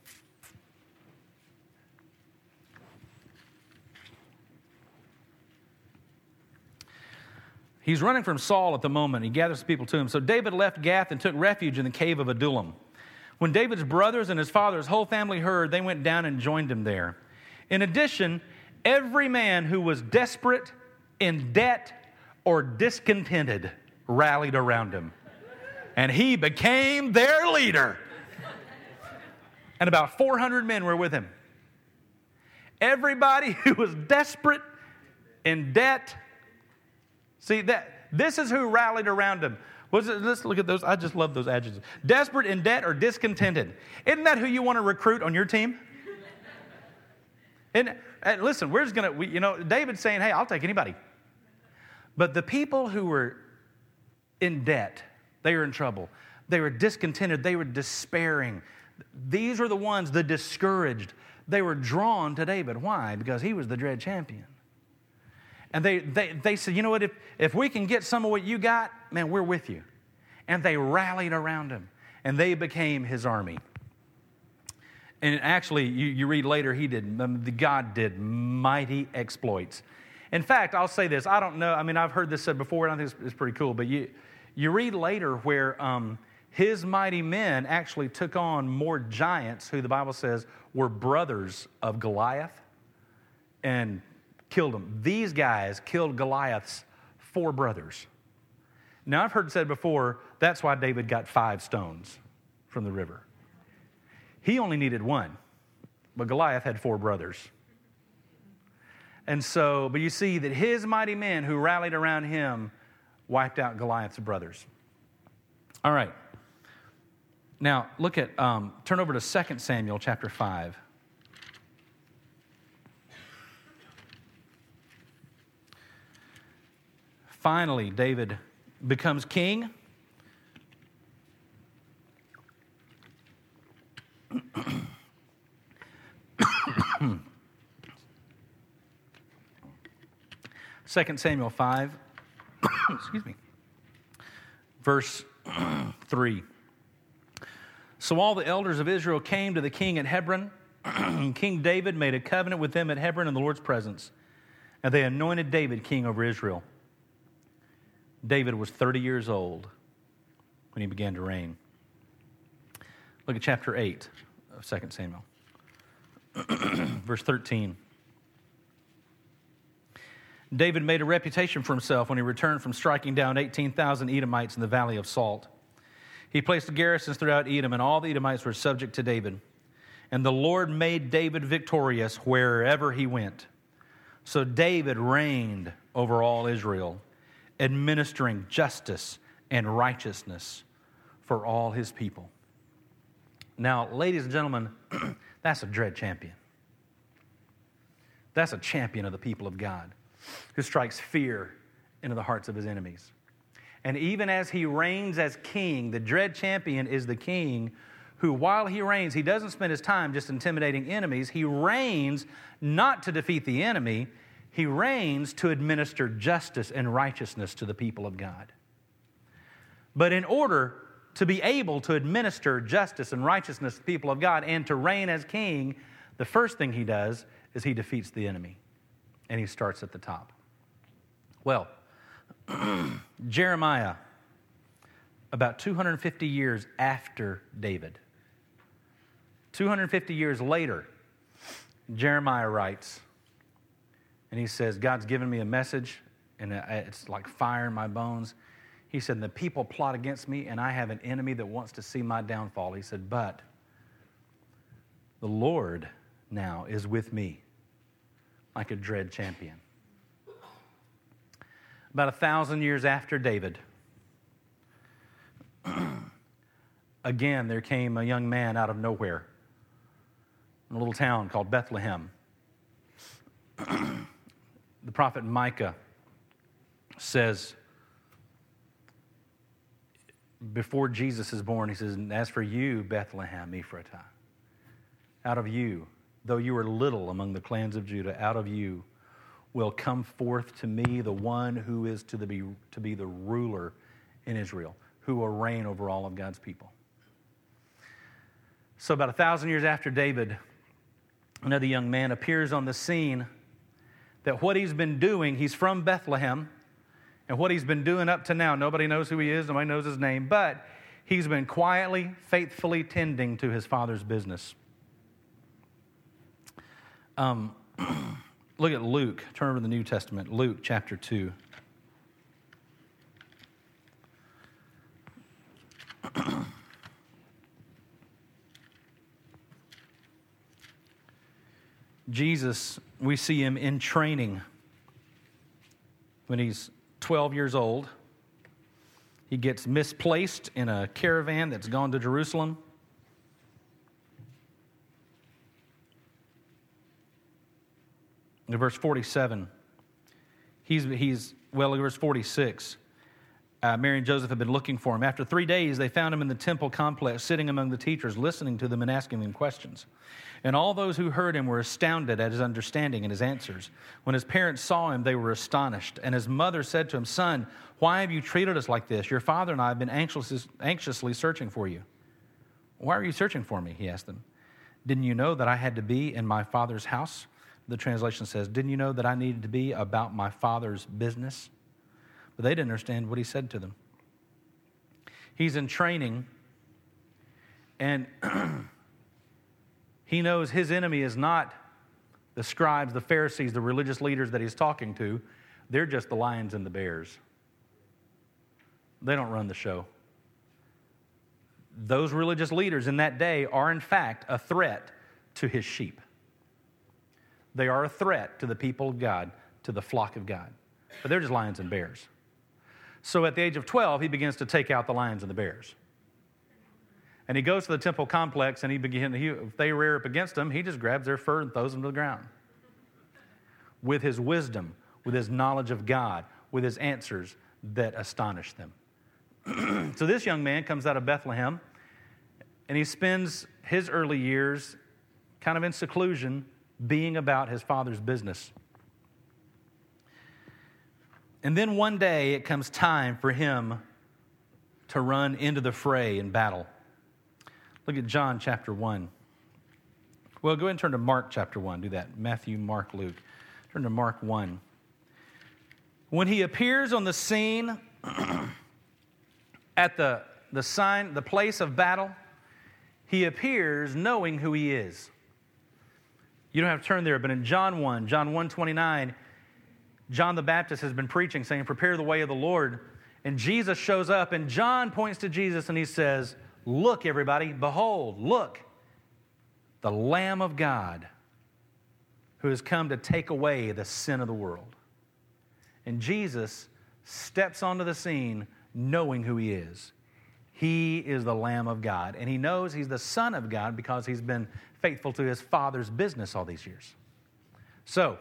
He's running from Saul at the moment. He gathers people to him. So David left Gath and took refuge in the cave of Adullam. When David's brothers and his father's whole family heard, they went down and joined him there. In addition, every man who was desperate, in debt, or discontented rallied around him. And he became their leader. And about four hundred men were with him. Everybody who was desperate, in debt. See, that this is who rallied around him. Was it, let's look at those. I just love those adjectives. Desperate, in debt, or discontented. Isn't that who you want to recruit on your team? And, and listen, we're just going to, you know, David's saying, hey, I'll take anybody. But the people who were in debt, they were in trouble. They were discontented. They were despairing. These were the ones, the discouraged. They were drawn to David. Why? Because he was the dread champion. And they, they, they said, you know what, if, if we can get some of what you got, man, we're with you. And they rallied around him. And they became his army. And actually, you, you read later, he did, God did mighty exploits. In fact, I'll say this. I don't know. I mean, I've heard this said before, and I think it's, it's pretty cool. But you, you read later where um, his mighty men actually took on more giants who the Bible says were brothers of Goliath and killed them. These guys killed Goliath's four brothers. Now, I've heard said before, that's why David got five stones from the river. He only needed one, but Goliath had four brothers. And so, but you see that his mighty men who rallied around him wiped out Goliath's brothers. All right. Now, look at, um, turn over to Second Samuel chapter five. Finally, David becomes king. Second Samuel five, excuse me, verse three. So all the elders of Israel came to the king at Hebron. King David made a covenant with them at Hebron in the Lord's presence, and they anointed David king over Israel. David was thirty years old when he began to reign. Look at chapter eight of Second Samuel, verse thirteen. David made a reputation for himself when he returned from striking down eighteen thousand Edomites in the Valley of Salt. He placed garrisons throughout Edom, and all the Edomites were subject to David. And the Lord made David victorious wherever he went. So David reigned over all Israel, administering justice and righteousness for all his people. Now, ladies and gentlemen, that's a dread champion. That's a champion of the people of God who strikes fear into the hearts of his enemies. And even as he reigns as king, the dread champion is the king who, while he reigns, he doesn't spend his time just intimidating enemies. He reigns not to defeat the enemy. He reigns to administer justice and righteousness to the people of God. But in order to be able to administer justice and righteousness to the people of God and to reign as king, the first thing he does is he defeats the enemy. And he starts at the top. Well, Jeremiah, about two hundred fifty years after David, two hundred fifty years later, Jeremiah writes, and he says, God's given me a message, and it's like fire in my bones. He said, the people plot against me, and I have an enemy that wants to see my downfall. He said, but the Lord now is with me like a dread champion. About a thousand years after David, again, there came a young man out of nowhere in a little town called Bethlehem. The prophet Micah says, before Jesus is born, he says, as for you, Bethlehem Ephratah, out of you, though you are little among the clans of Judah, out of you will come forth to me the one who is to, the be, to be the ruler in Israel, who will reign over all of God's people. So about a thousand years after David, another young man appears on the scene that what he's been doing, he's from Bethlehem, and what he's been doing up to now, nobody knows who he is, nobody knows his name, but he's been quietly, faithfully tending to his father's business. Um, look at Luke. Turn over to the New Testament. Luke chapter two. Jesus, we see him in training when he's twelve years old. He gets misplaced in a caravan that's gone to Jerusalem. In verse forty-seven, he's, he's well, in verse forty-six, uh, Mary and Joseph had been looking for him. After three days, they found him in the temple complex, sitting among the teachers, listening to them and asking them questions. And all those who heard him were astounded at his understanding and his answers. When his parents saw him, they were astonished. And his mother said to him, Son, why have you treated us like this? Your father and I have been anxious, anxiously searching for you. Why are you searching for me? He asked them. Didn't you know that I had to be in my father's house? The translation says, didn't you know that I needed to be about my father's business? But they didn't understand what he said to them. He's in training And he knows his enemy is not the scribes, the Pharisees, the religious leaders that he's talking to. They're just the lions and the bears. They don't run the show. Those religious leaders in that day are, in fact, a threat to his sheep. They are a threat to the people of God, to the flock of God. But they're just lions and bears. So at the age of twelve, he begins to take out the lions and the bears. And he goes to the temple complex, and he begin, he, if they rear up against him, he just grabs their fur and throws them to the ground. With his wisdom, with his knowledge of God, with his answers that astonish them. So this young man comes out of Bethlehem, and he spends his early years kind of in seclusion, being about his father's business. And then one day it comes time for him to run into the fray in battle. Look at John chapter one. Well, go ahead and turn to Mark chapter one. Do that. Matthew, Mark, Luke. Turn to Mark one. When he appears on the scene at the, the sign, the place of battle, he appears knowing who he is. You don't have to turn there, but in John one, John one twenty-nine, John the Baptist has been preaching, saying, prepare the way of the Lord. And Jesus shows up, and John points to Jesus, and he says, look, everybody, behold, look, the Lamb of God who has come to take away the sin of the world. And Jesus steps onto the scene knowing who he is. He is the Lamb of God, and he knows he's the Son of God because he's been faithful to his Father's business all these years. So,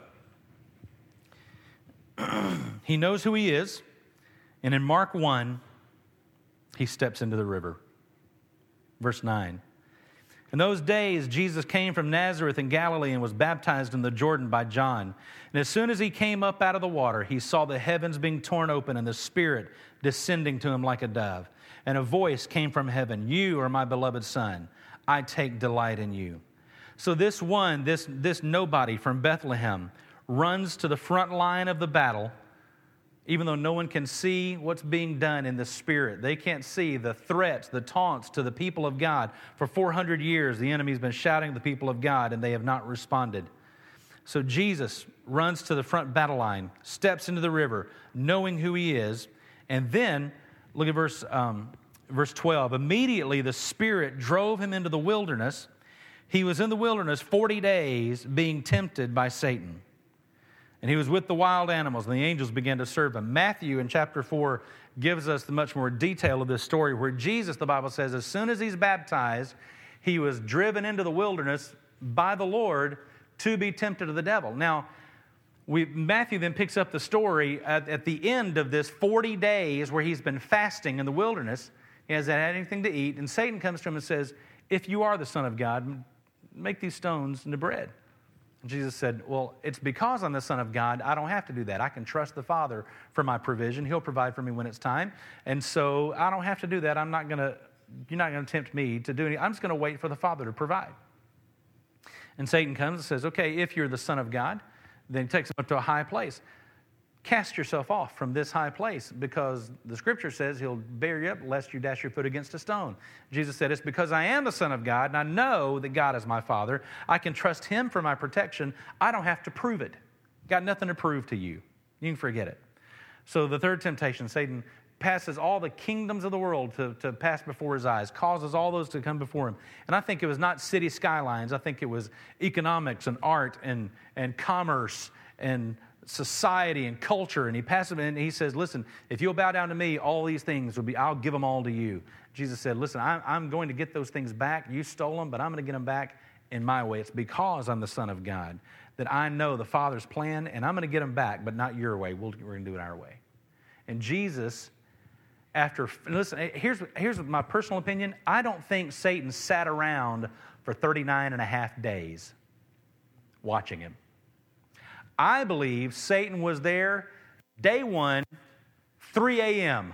he knows who he is, and in Mark one, he steps into the river. Verse nine. In those days, Jesus came from Nazareth in Galilee and was baptized in the Jordan by John. And as soon as he came up out of the water, he saw the heavens being torn open and the Spirit descending to him like a dove. And a voice came from heaven, you are my beloved Son. I take delight in you. So this one, this, this nobody from Bethlehem, runs to the front line of the battle, even though no one can see what's being done in the Spirit. They can't see the threats, the taunts to the people of God. For four hundred years, the enemy's been shouting at the people of God, and they have not responded. So Jesus runs to the front battle line, steps into the river, knowing who he is, and then, look at verse, um, verse twelve. Immediately the Spirit drove him into the wilderness. He was in the wilderness forty days being tempted by Satan. And he was with the wild animals, and the angels began to serve him. Matthew in chapter four gives us the much more detail of this story, where Jesus, the Bible says, as soon as he's baptized, he was driven into the wilderness by the Lord to be tempted of the devil. Now, we, Matthew then picks up the story at, at the end of this forty days where he's been fasting in the wilderness. He hasn't had anything to eat, and Satan comes to him and says, if you are the Son of God, make these stones into bread. Jesus said, well, it's because I'm the Son of God, I don't have to do that. I can trust the Father for my provision. He'll provide for me when it's time. And so I don't have to do that. I'm not going to, you're not going to tempt me to do anything. I'm just going to wait for the Father to provide. And Satan comes and says, okay, if you're the Son of God, then he takes him up to a high place. Cast yourself off from this high place, because the Scripture says he'll bear you up lest you dash your foot against a stone. Jesus said, it's because I am the Son of God and I know that God is my Father. I can trust him for my protection. I don't have to prove it. Got nothing to prove to you. You can forget it. So the third temptation, Satan passes all the kingdoms of the world to, to pass before his eyes, causes all those to come before him. And I think it was not city skylines. I think it was economics and art and, and commerce and society and culture. And he passes them and he says, listen, if you'll bow down to me, all these things will be, I'll give them all to you. Jesus said, listen, I'm, I'm going to get those things back. You stole them, but I'm going to get them back in my way. It's because I'm the Son of God that I know the Father's plan, and I'm going to get them back, but not your way. We'll, we're going to do it our way. And Jesus, after, listen, here's, here's my personal opinion. I don't think Satan sat around for thirty-nine and a half days watching him. I believe Satan was there day one, three a.m.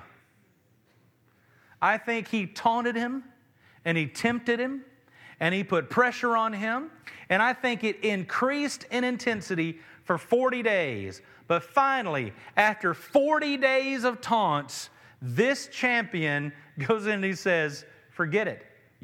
I think he taunted him, and he tempted him, and he put pressure on him, and I think it increased in intensity for forty days. But finally, after forty days of taunts, this champion goes in and he says, forget it.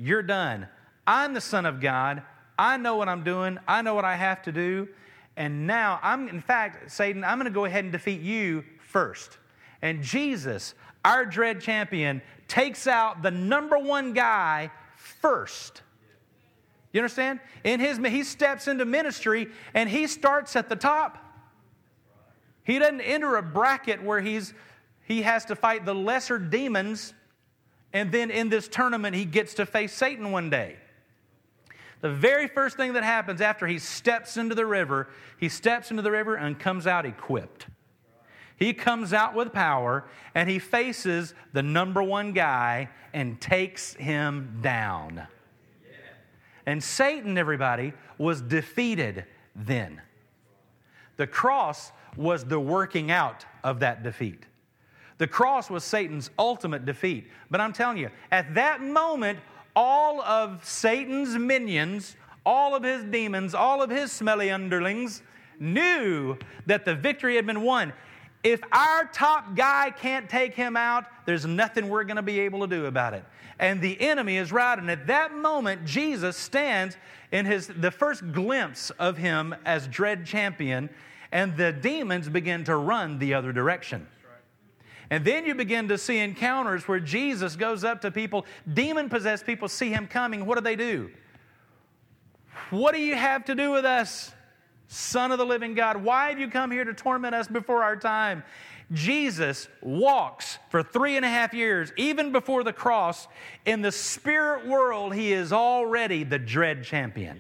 you're done. I'm the Son of God. I know what I'm doing. I know what I have to do. And now, I'm, in fact, Satan, I'm going to go ahead and defeat you first. And Jesus, our dread champion, takes out the number one guy first. You understand? In his, he steps into ministry and he starts at the top. He doesn't enter a bracket where he's he has to fight the lesser demons, and then in this tournament he gets to face Satan one day. The very first thing that happens after he steps into the river, he steps into the river and comes out equipped. He comes out with power, and he faces the number one guy and takes him down. And Satan, everybody, was defeated then. The cross was the working out of that defeat. The cross was Satan's ultimate defeat. But I'm telling you, at that moment, all of Satan's minions, all of his demons, all of his smelly underlings knew that the victory had been won. If our top guy can't take him out, there's nothing we're going to be able to do about it. And the enemy is routed. And at that moment, Jesus stands in his the first glimpse of him as dread champion, and the demons begin to run the other direction. And then you begin to see encounters where Jesus goes up to people. Demon-possessed people see him coming. What do they do? What do you have to do with us, Son of the living God? Why have you come here to torment us before our time? Jesus walks for three and a half years, even before the cross. In the spirit world, he is already the dread champion.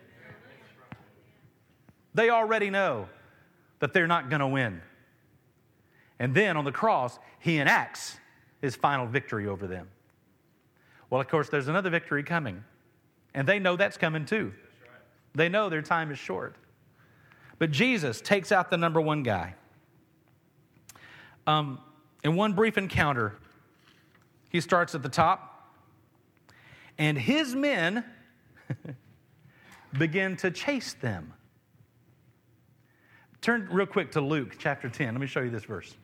They already know that they're not going to win. And then on the cross, he enacts his final victory over them. Well, of course, there's another victory coming. And they know that's coming too. They know their time is short. But Jesus takes out the number one guy. Um, in one brief encounter, he starts at the top, and his men begin to chase them. Turn real quick to Luke chapter ten. Let me show you this verse.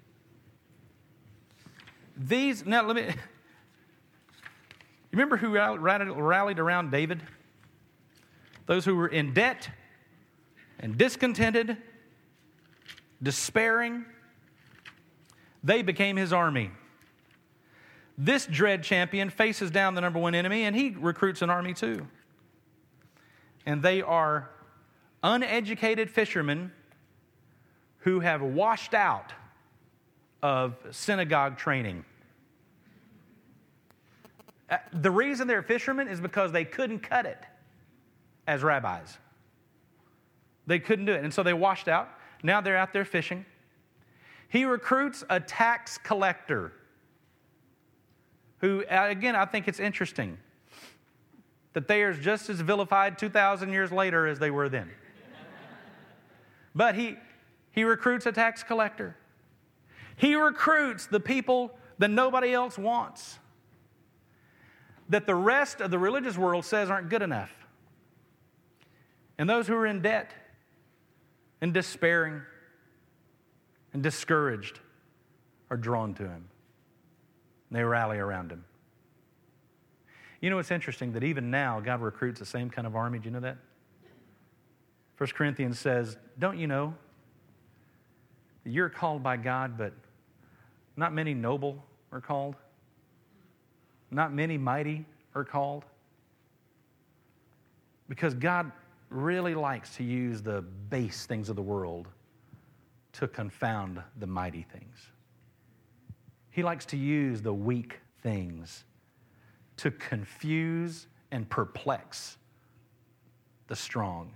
These, now let me, you remember who rallied around David? Those who were in debt and discontented, despairing, they became his army. This dread champion faces down the number one enemy, and he recruits an army too. And they are uneducated fishermen who have washed out of synagogue training. Uh, the reason they're fishermen is because they couldn't cut it as rabbis. They couldn't do it, and so they washed out. Now they're out there fishing. He recruits a tax collector who, again, I think it's interesting that they are just as vilified two thousand years later as they were then. But he, he recruits a tax collector. He recruits the people that nobody else wants, that the rest of the religious world says aren't good enough. And those who are in debt and despairing and discouraged are drawn to him. They rally around him. You know, it's interesting that even now God recruits the same kind of army. Do you know that? First Corinthians says, don't you know that you're called by God, but not many noble are called? Not many mighty are called? Because God really likes to use the base things of the world to confound the mighty things. He likes to use the weak things to confuse and perplex the strong.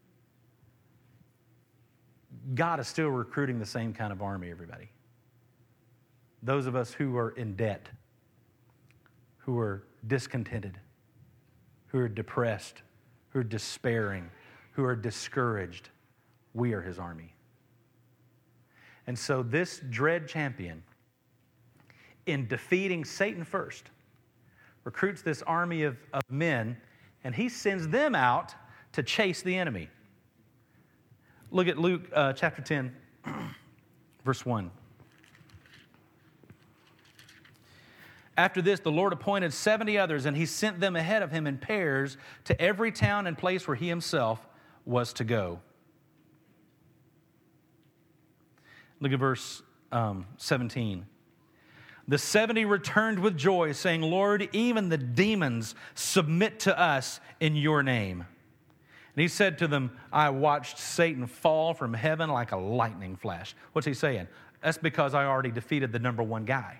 God is still recruiting the same kind of army, everybody. Those of us who are in debt, who are discontented, who are depressed, who are despairing, who are discouraged, we are his army. And so this dread champion, in defeating Satan first, recruits this army of, of men, and he sends them out to chase the enemy. Look at Luke uh, chapter ten, verse one. After this, the Lord appointed seventy others, and he sent them ahead of him in pairs to every town and place where he himself was to go. Look at verse um, seventeen. The seventy returned with joy, saying, Lord, even the demons submit to us in your name. And he said to them, I watched Satan fall from heaven like a lightning flash. What's he saying? That's because I already defeated the number one guy.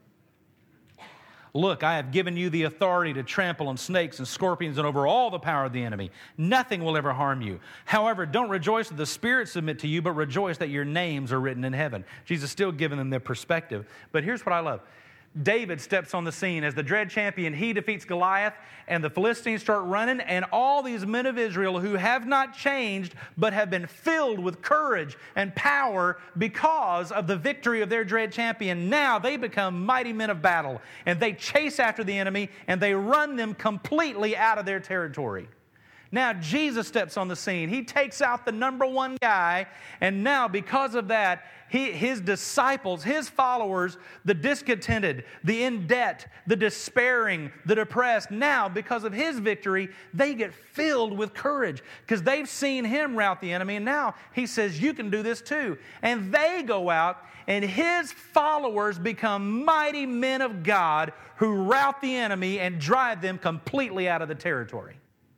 Look, I have given you the authority to trample on snakes and scorpions and over all the power of the enemy. Nothing will ever harm you. However, don't rejoice that the spirits submit to you, but rejoice that your names are written in heaven. Jesus is still giving them their perspective. But here's what I love. David steps on the scene as the dread champion. He defeats Goliath, and the Philistines start running, and all these men of Israel who have not changed but have been filled with courage and power because of the victory of their dread champion, now they become mighty men of battle, and they chase after the enemy, and they run them completely out of their territory. Now Jesus steps on the scene. He takes out the number one guy, and now because of that, he, his disciples, his followers, the discontented, the in debt, the despairing, the depressed, now because of his victory, they get filled with courage because they've seen him rout the enemy, and now he says, you can do this too. And they go out, and his followers become mighty men of God who rout the enemy and drive them completely out of the territory.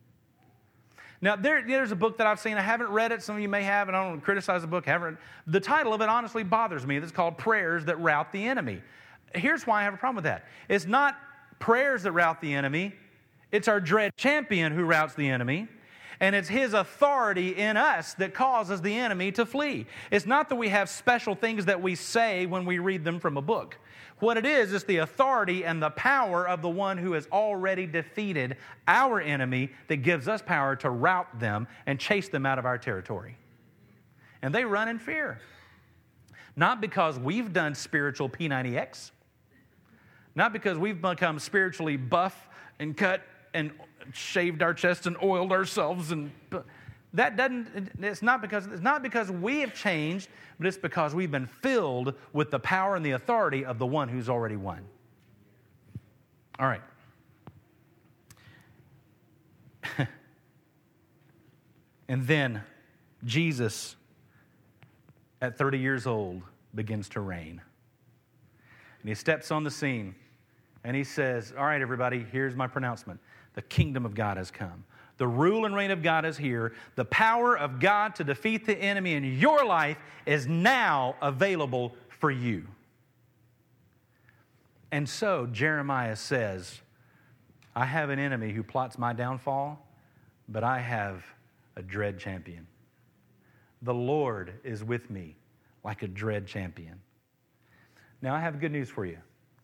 Now, there, there's a book that I've seen. I haven't read it. Some of you may have, and I don't want to criticize the book. I haven't. The title of it honestly bothers me. It's called Prayers That Rout the Enemy. Here's why I have a problem with that. It's not prayers that rout the enemy. It's our dread champion who routs the enemy. And it's his authority in us that causes the enemy to flee. It's not that we have special things that we say when we read them from a book. What it is, is the authority and the power of the one who has already defeated our enemy that gives us power to rout them and chase them out of our territory. And they run in fear. Not because we've done spiritual P ninety X. Not because we've become spiritually buff and cut and shaved our chest and oiled ourselves. And that doesn't, it's not because, it's not because we have changed, but it's because we've been filled with the power and the authority of the one who's already won. All right. And then Jesus, at thirty years old, begins to reign. And he steps on the scene and he says, all right, everybody, here's my pronouncement. The kingdom of God has come. The rule and reign of God is here. The power of God to defeat the enemy in your life is now available for you. And so Jeremiah says, I have an enemy who plots my downfall, but I have a dread champion. The Lord is with me like a dread champion. Now I have good news for you.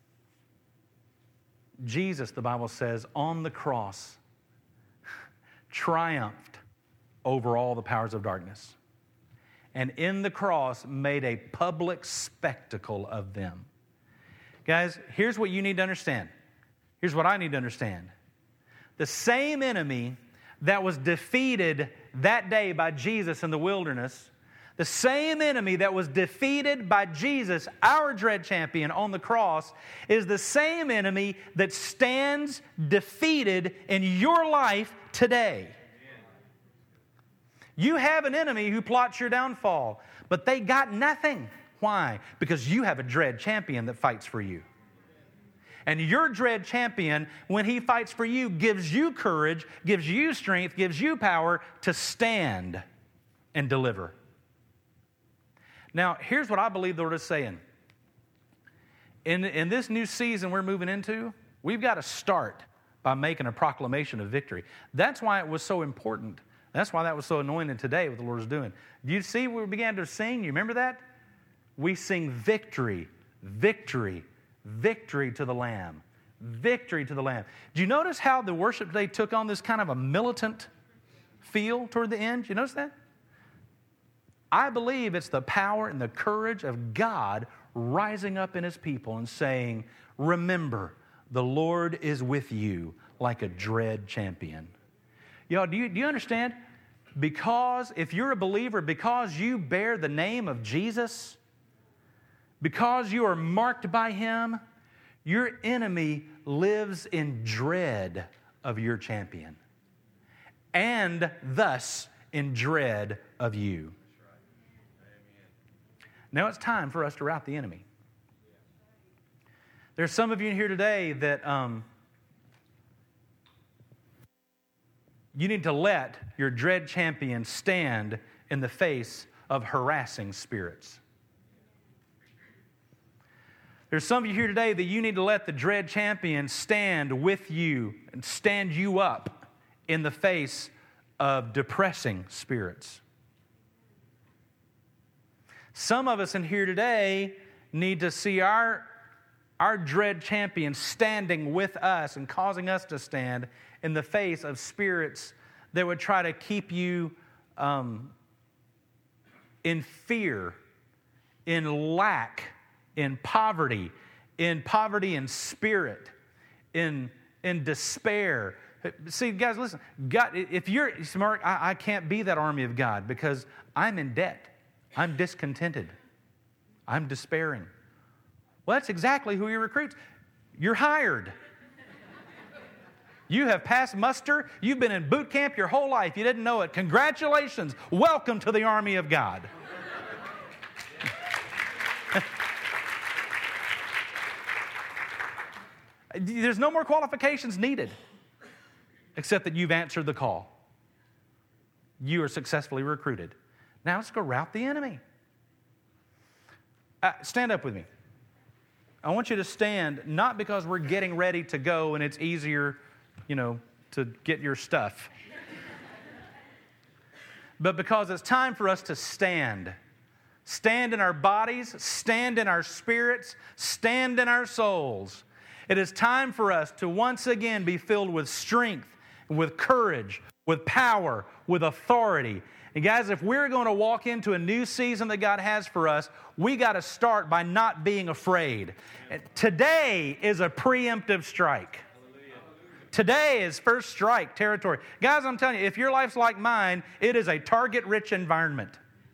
Jesus, the Bible says, on the cross, triumphed over all the powers of darkness. And in the cross made a public spectacle of them. Guys, here's what you need to understand. Here's what I need to understand. The same enemy that was defeated that day by Jesus in the wilderness, the same enemy that was defeated by Jesus, our dread champion, on the cross, is the same enemy that stands defeated in your life today. You have an enemy who plots your downfall, but they got nothing. Why? Because you have a dread champion that fights for you. And your dread champion, when he fights for you, gives you courage, gives you strength, gives you power to stand and deliver. Now, here's what I believe the Lord is saying. In, in this new season we're moving into, we've got to start by making a proclamation of victory. That's why it was so important. That's why that was so anointed today, what the Lord is doing. Do you see what we began to sing? You remember that? We sing victory, victory, victory to the Lamb, victory to the Lamb. Do you notice how the worship today took on this kind of a militant feel toward the end? Do you notice that? I believe it's the power and the courage of God rising up in His people and saying, remember, the Lord is with you like a dread champion. Y'all, do you, do you understand? Because if you're a believer, because you bear the name of Jesus, because you are marked by Him, Your enemy lives in dread of your champion, and thus in dread of you. Now it's time for us to rout the enemy. There's some of you in here today that um, you need to let your dread champion stand in the face of harassing spirits. There's some of you here today that you need to let the dread champion stand with you and stand you up in the face of depressing spirits. Some of us in here today need to see our, our dread champion standing with us and causing us to stand in the face of spirits that would try to keep you um, in fear, in lack, in poverty, in poverty in spirit, in, in despair. See, guys, listen. God, if you're smart, I, I can't be that army of God because I'm in debt. I'm discontented. I'm despairing. Well, that's exactly who you recruit. You're hired. You have passed muster. You've been in boot camp your whole life. You didn't know it. Congratulations. Welcome to the army of God. There's no more qualifications needed except that you've answered the call. You are successfully recruited. Now let's go rout the enemy. Uh, stand up with me. I want you to stand, not because we're getting ready to go and it's easier, you know, to get your stuff, but because it's time for us to stand. Stand in our bodies, stand in our spirits, stand in our souls. It is time for us to once again be filled with strength, with courage, with power, with authority. And guys, if we're going to walk into a new season that God has for us, we got to start by not being afraid. Today is a preemptive strike. Today is first strike territory. Guys, I'm telling you, if your life's like mine, it is a target-rich environment.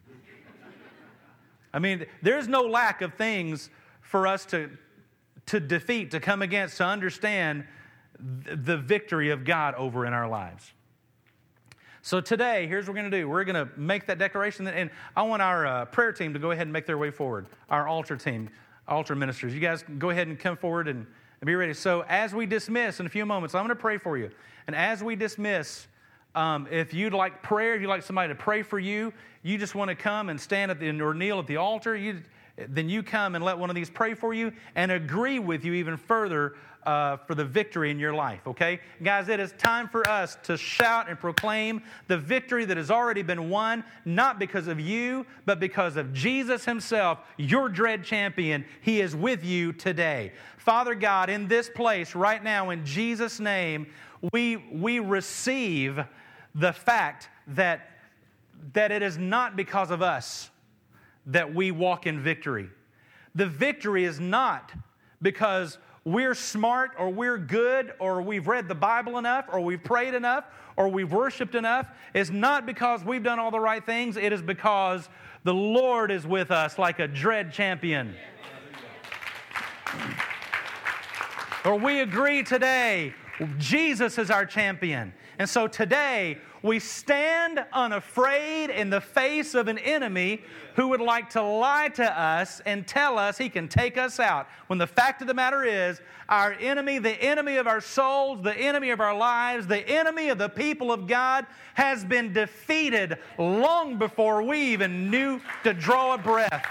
I mean, there's no lack of things for us to, to defeat, to come against, to understand the victory of God over in our lives. So today, here's what we're going to do. We're going to make that declaration, and I want our uh, prayer team to go ahead and make their way forward. Our altar team, altar ministers. You guys can go ahead and come forward and, and be ready. So as we dismiss in a few moments, I'm going to pray for you. And as we dismiss, um, if you'd like prayer, if you'd like somebody to pray for you, you just want to come and stand at the, or kneel at the altar, you, then you come and let one of these pray for you and agree with you even further uh, for the victory in your life, okay? Guys, it is time for us to shout and proclaim the victory that has already been won, not because of you, but because of Jesus himself, your dread champion. He is with you today. Father God, in this place right now, in Jesus' name, we, we receive the fact that that it is not because of us that we walk in victory. The victory is not because we're smart or we're good or we've read the Bible enough or we've prayed enough or we've worshiped enough. It's not because we've done all the right things. It is because the Lord is with us like a dread champion. Or we agree today, Jesus is our champion. And so today, we stand unafraid in the face of an enemy who would like to lie to us and tell us he can take us out. When the fact of the matter is, our enemy, the enemy of our souls, the enemy of our lives, the enemy of the people of God has been defeated long before we even knew to draw a breath.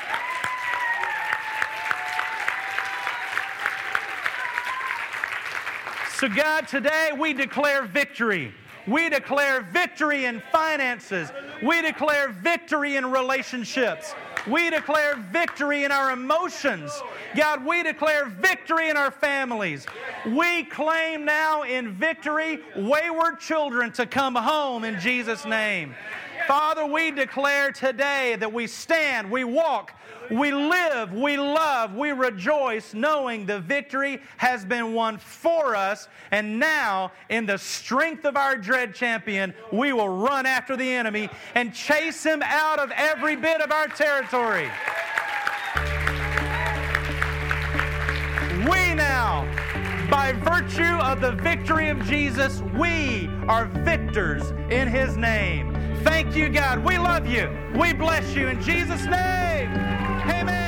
So God, today we declare victory. We declare victory in finances. We declare victory in relationships. We declare victory in our emotions. God, we declare victory in our families. We claim now in victory wayward children to come home in Jesus' name. Father, we declare today that we stand, we walk, we live, we love, we rejoice, knowing the victory has been won for us. And now, in the strength of our dread champion, we will run after the enemy and chase him out of every bit of our territory. We now, by virtue of the victory of Jesus, we are victors in His name. Thank you, God. We love you. We bless you in Jesus' name. Amen.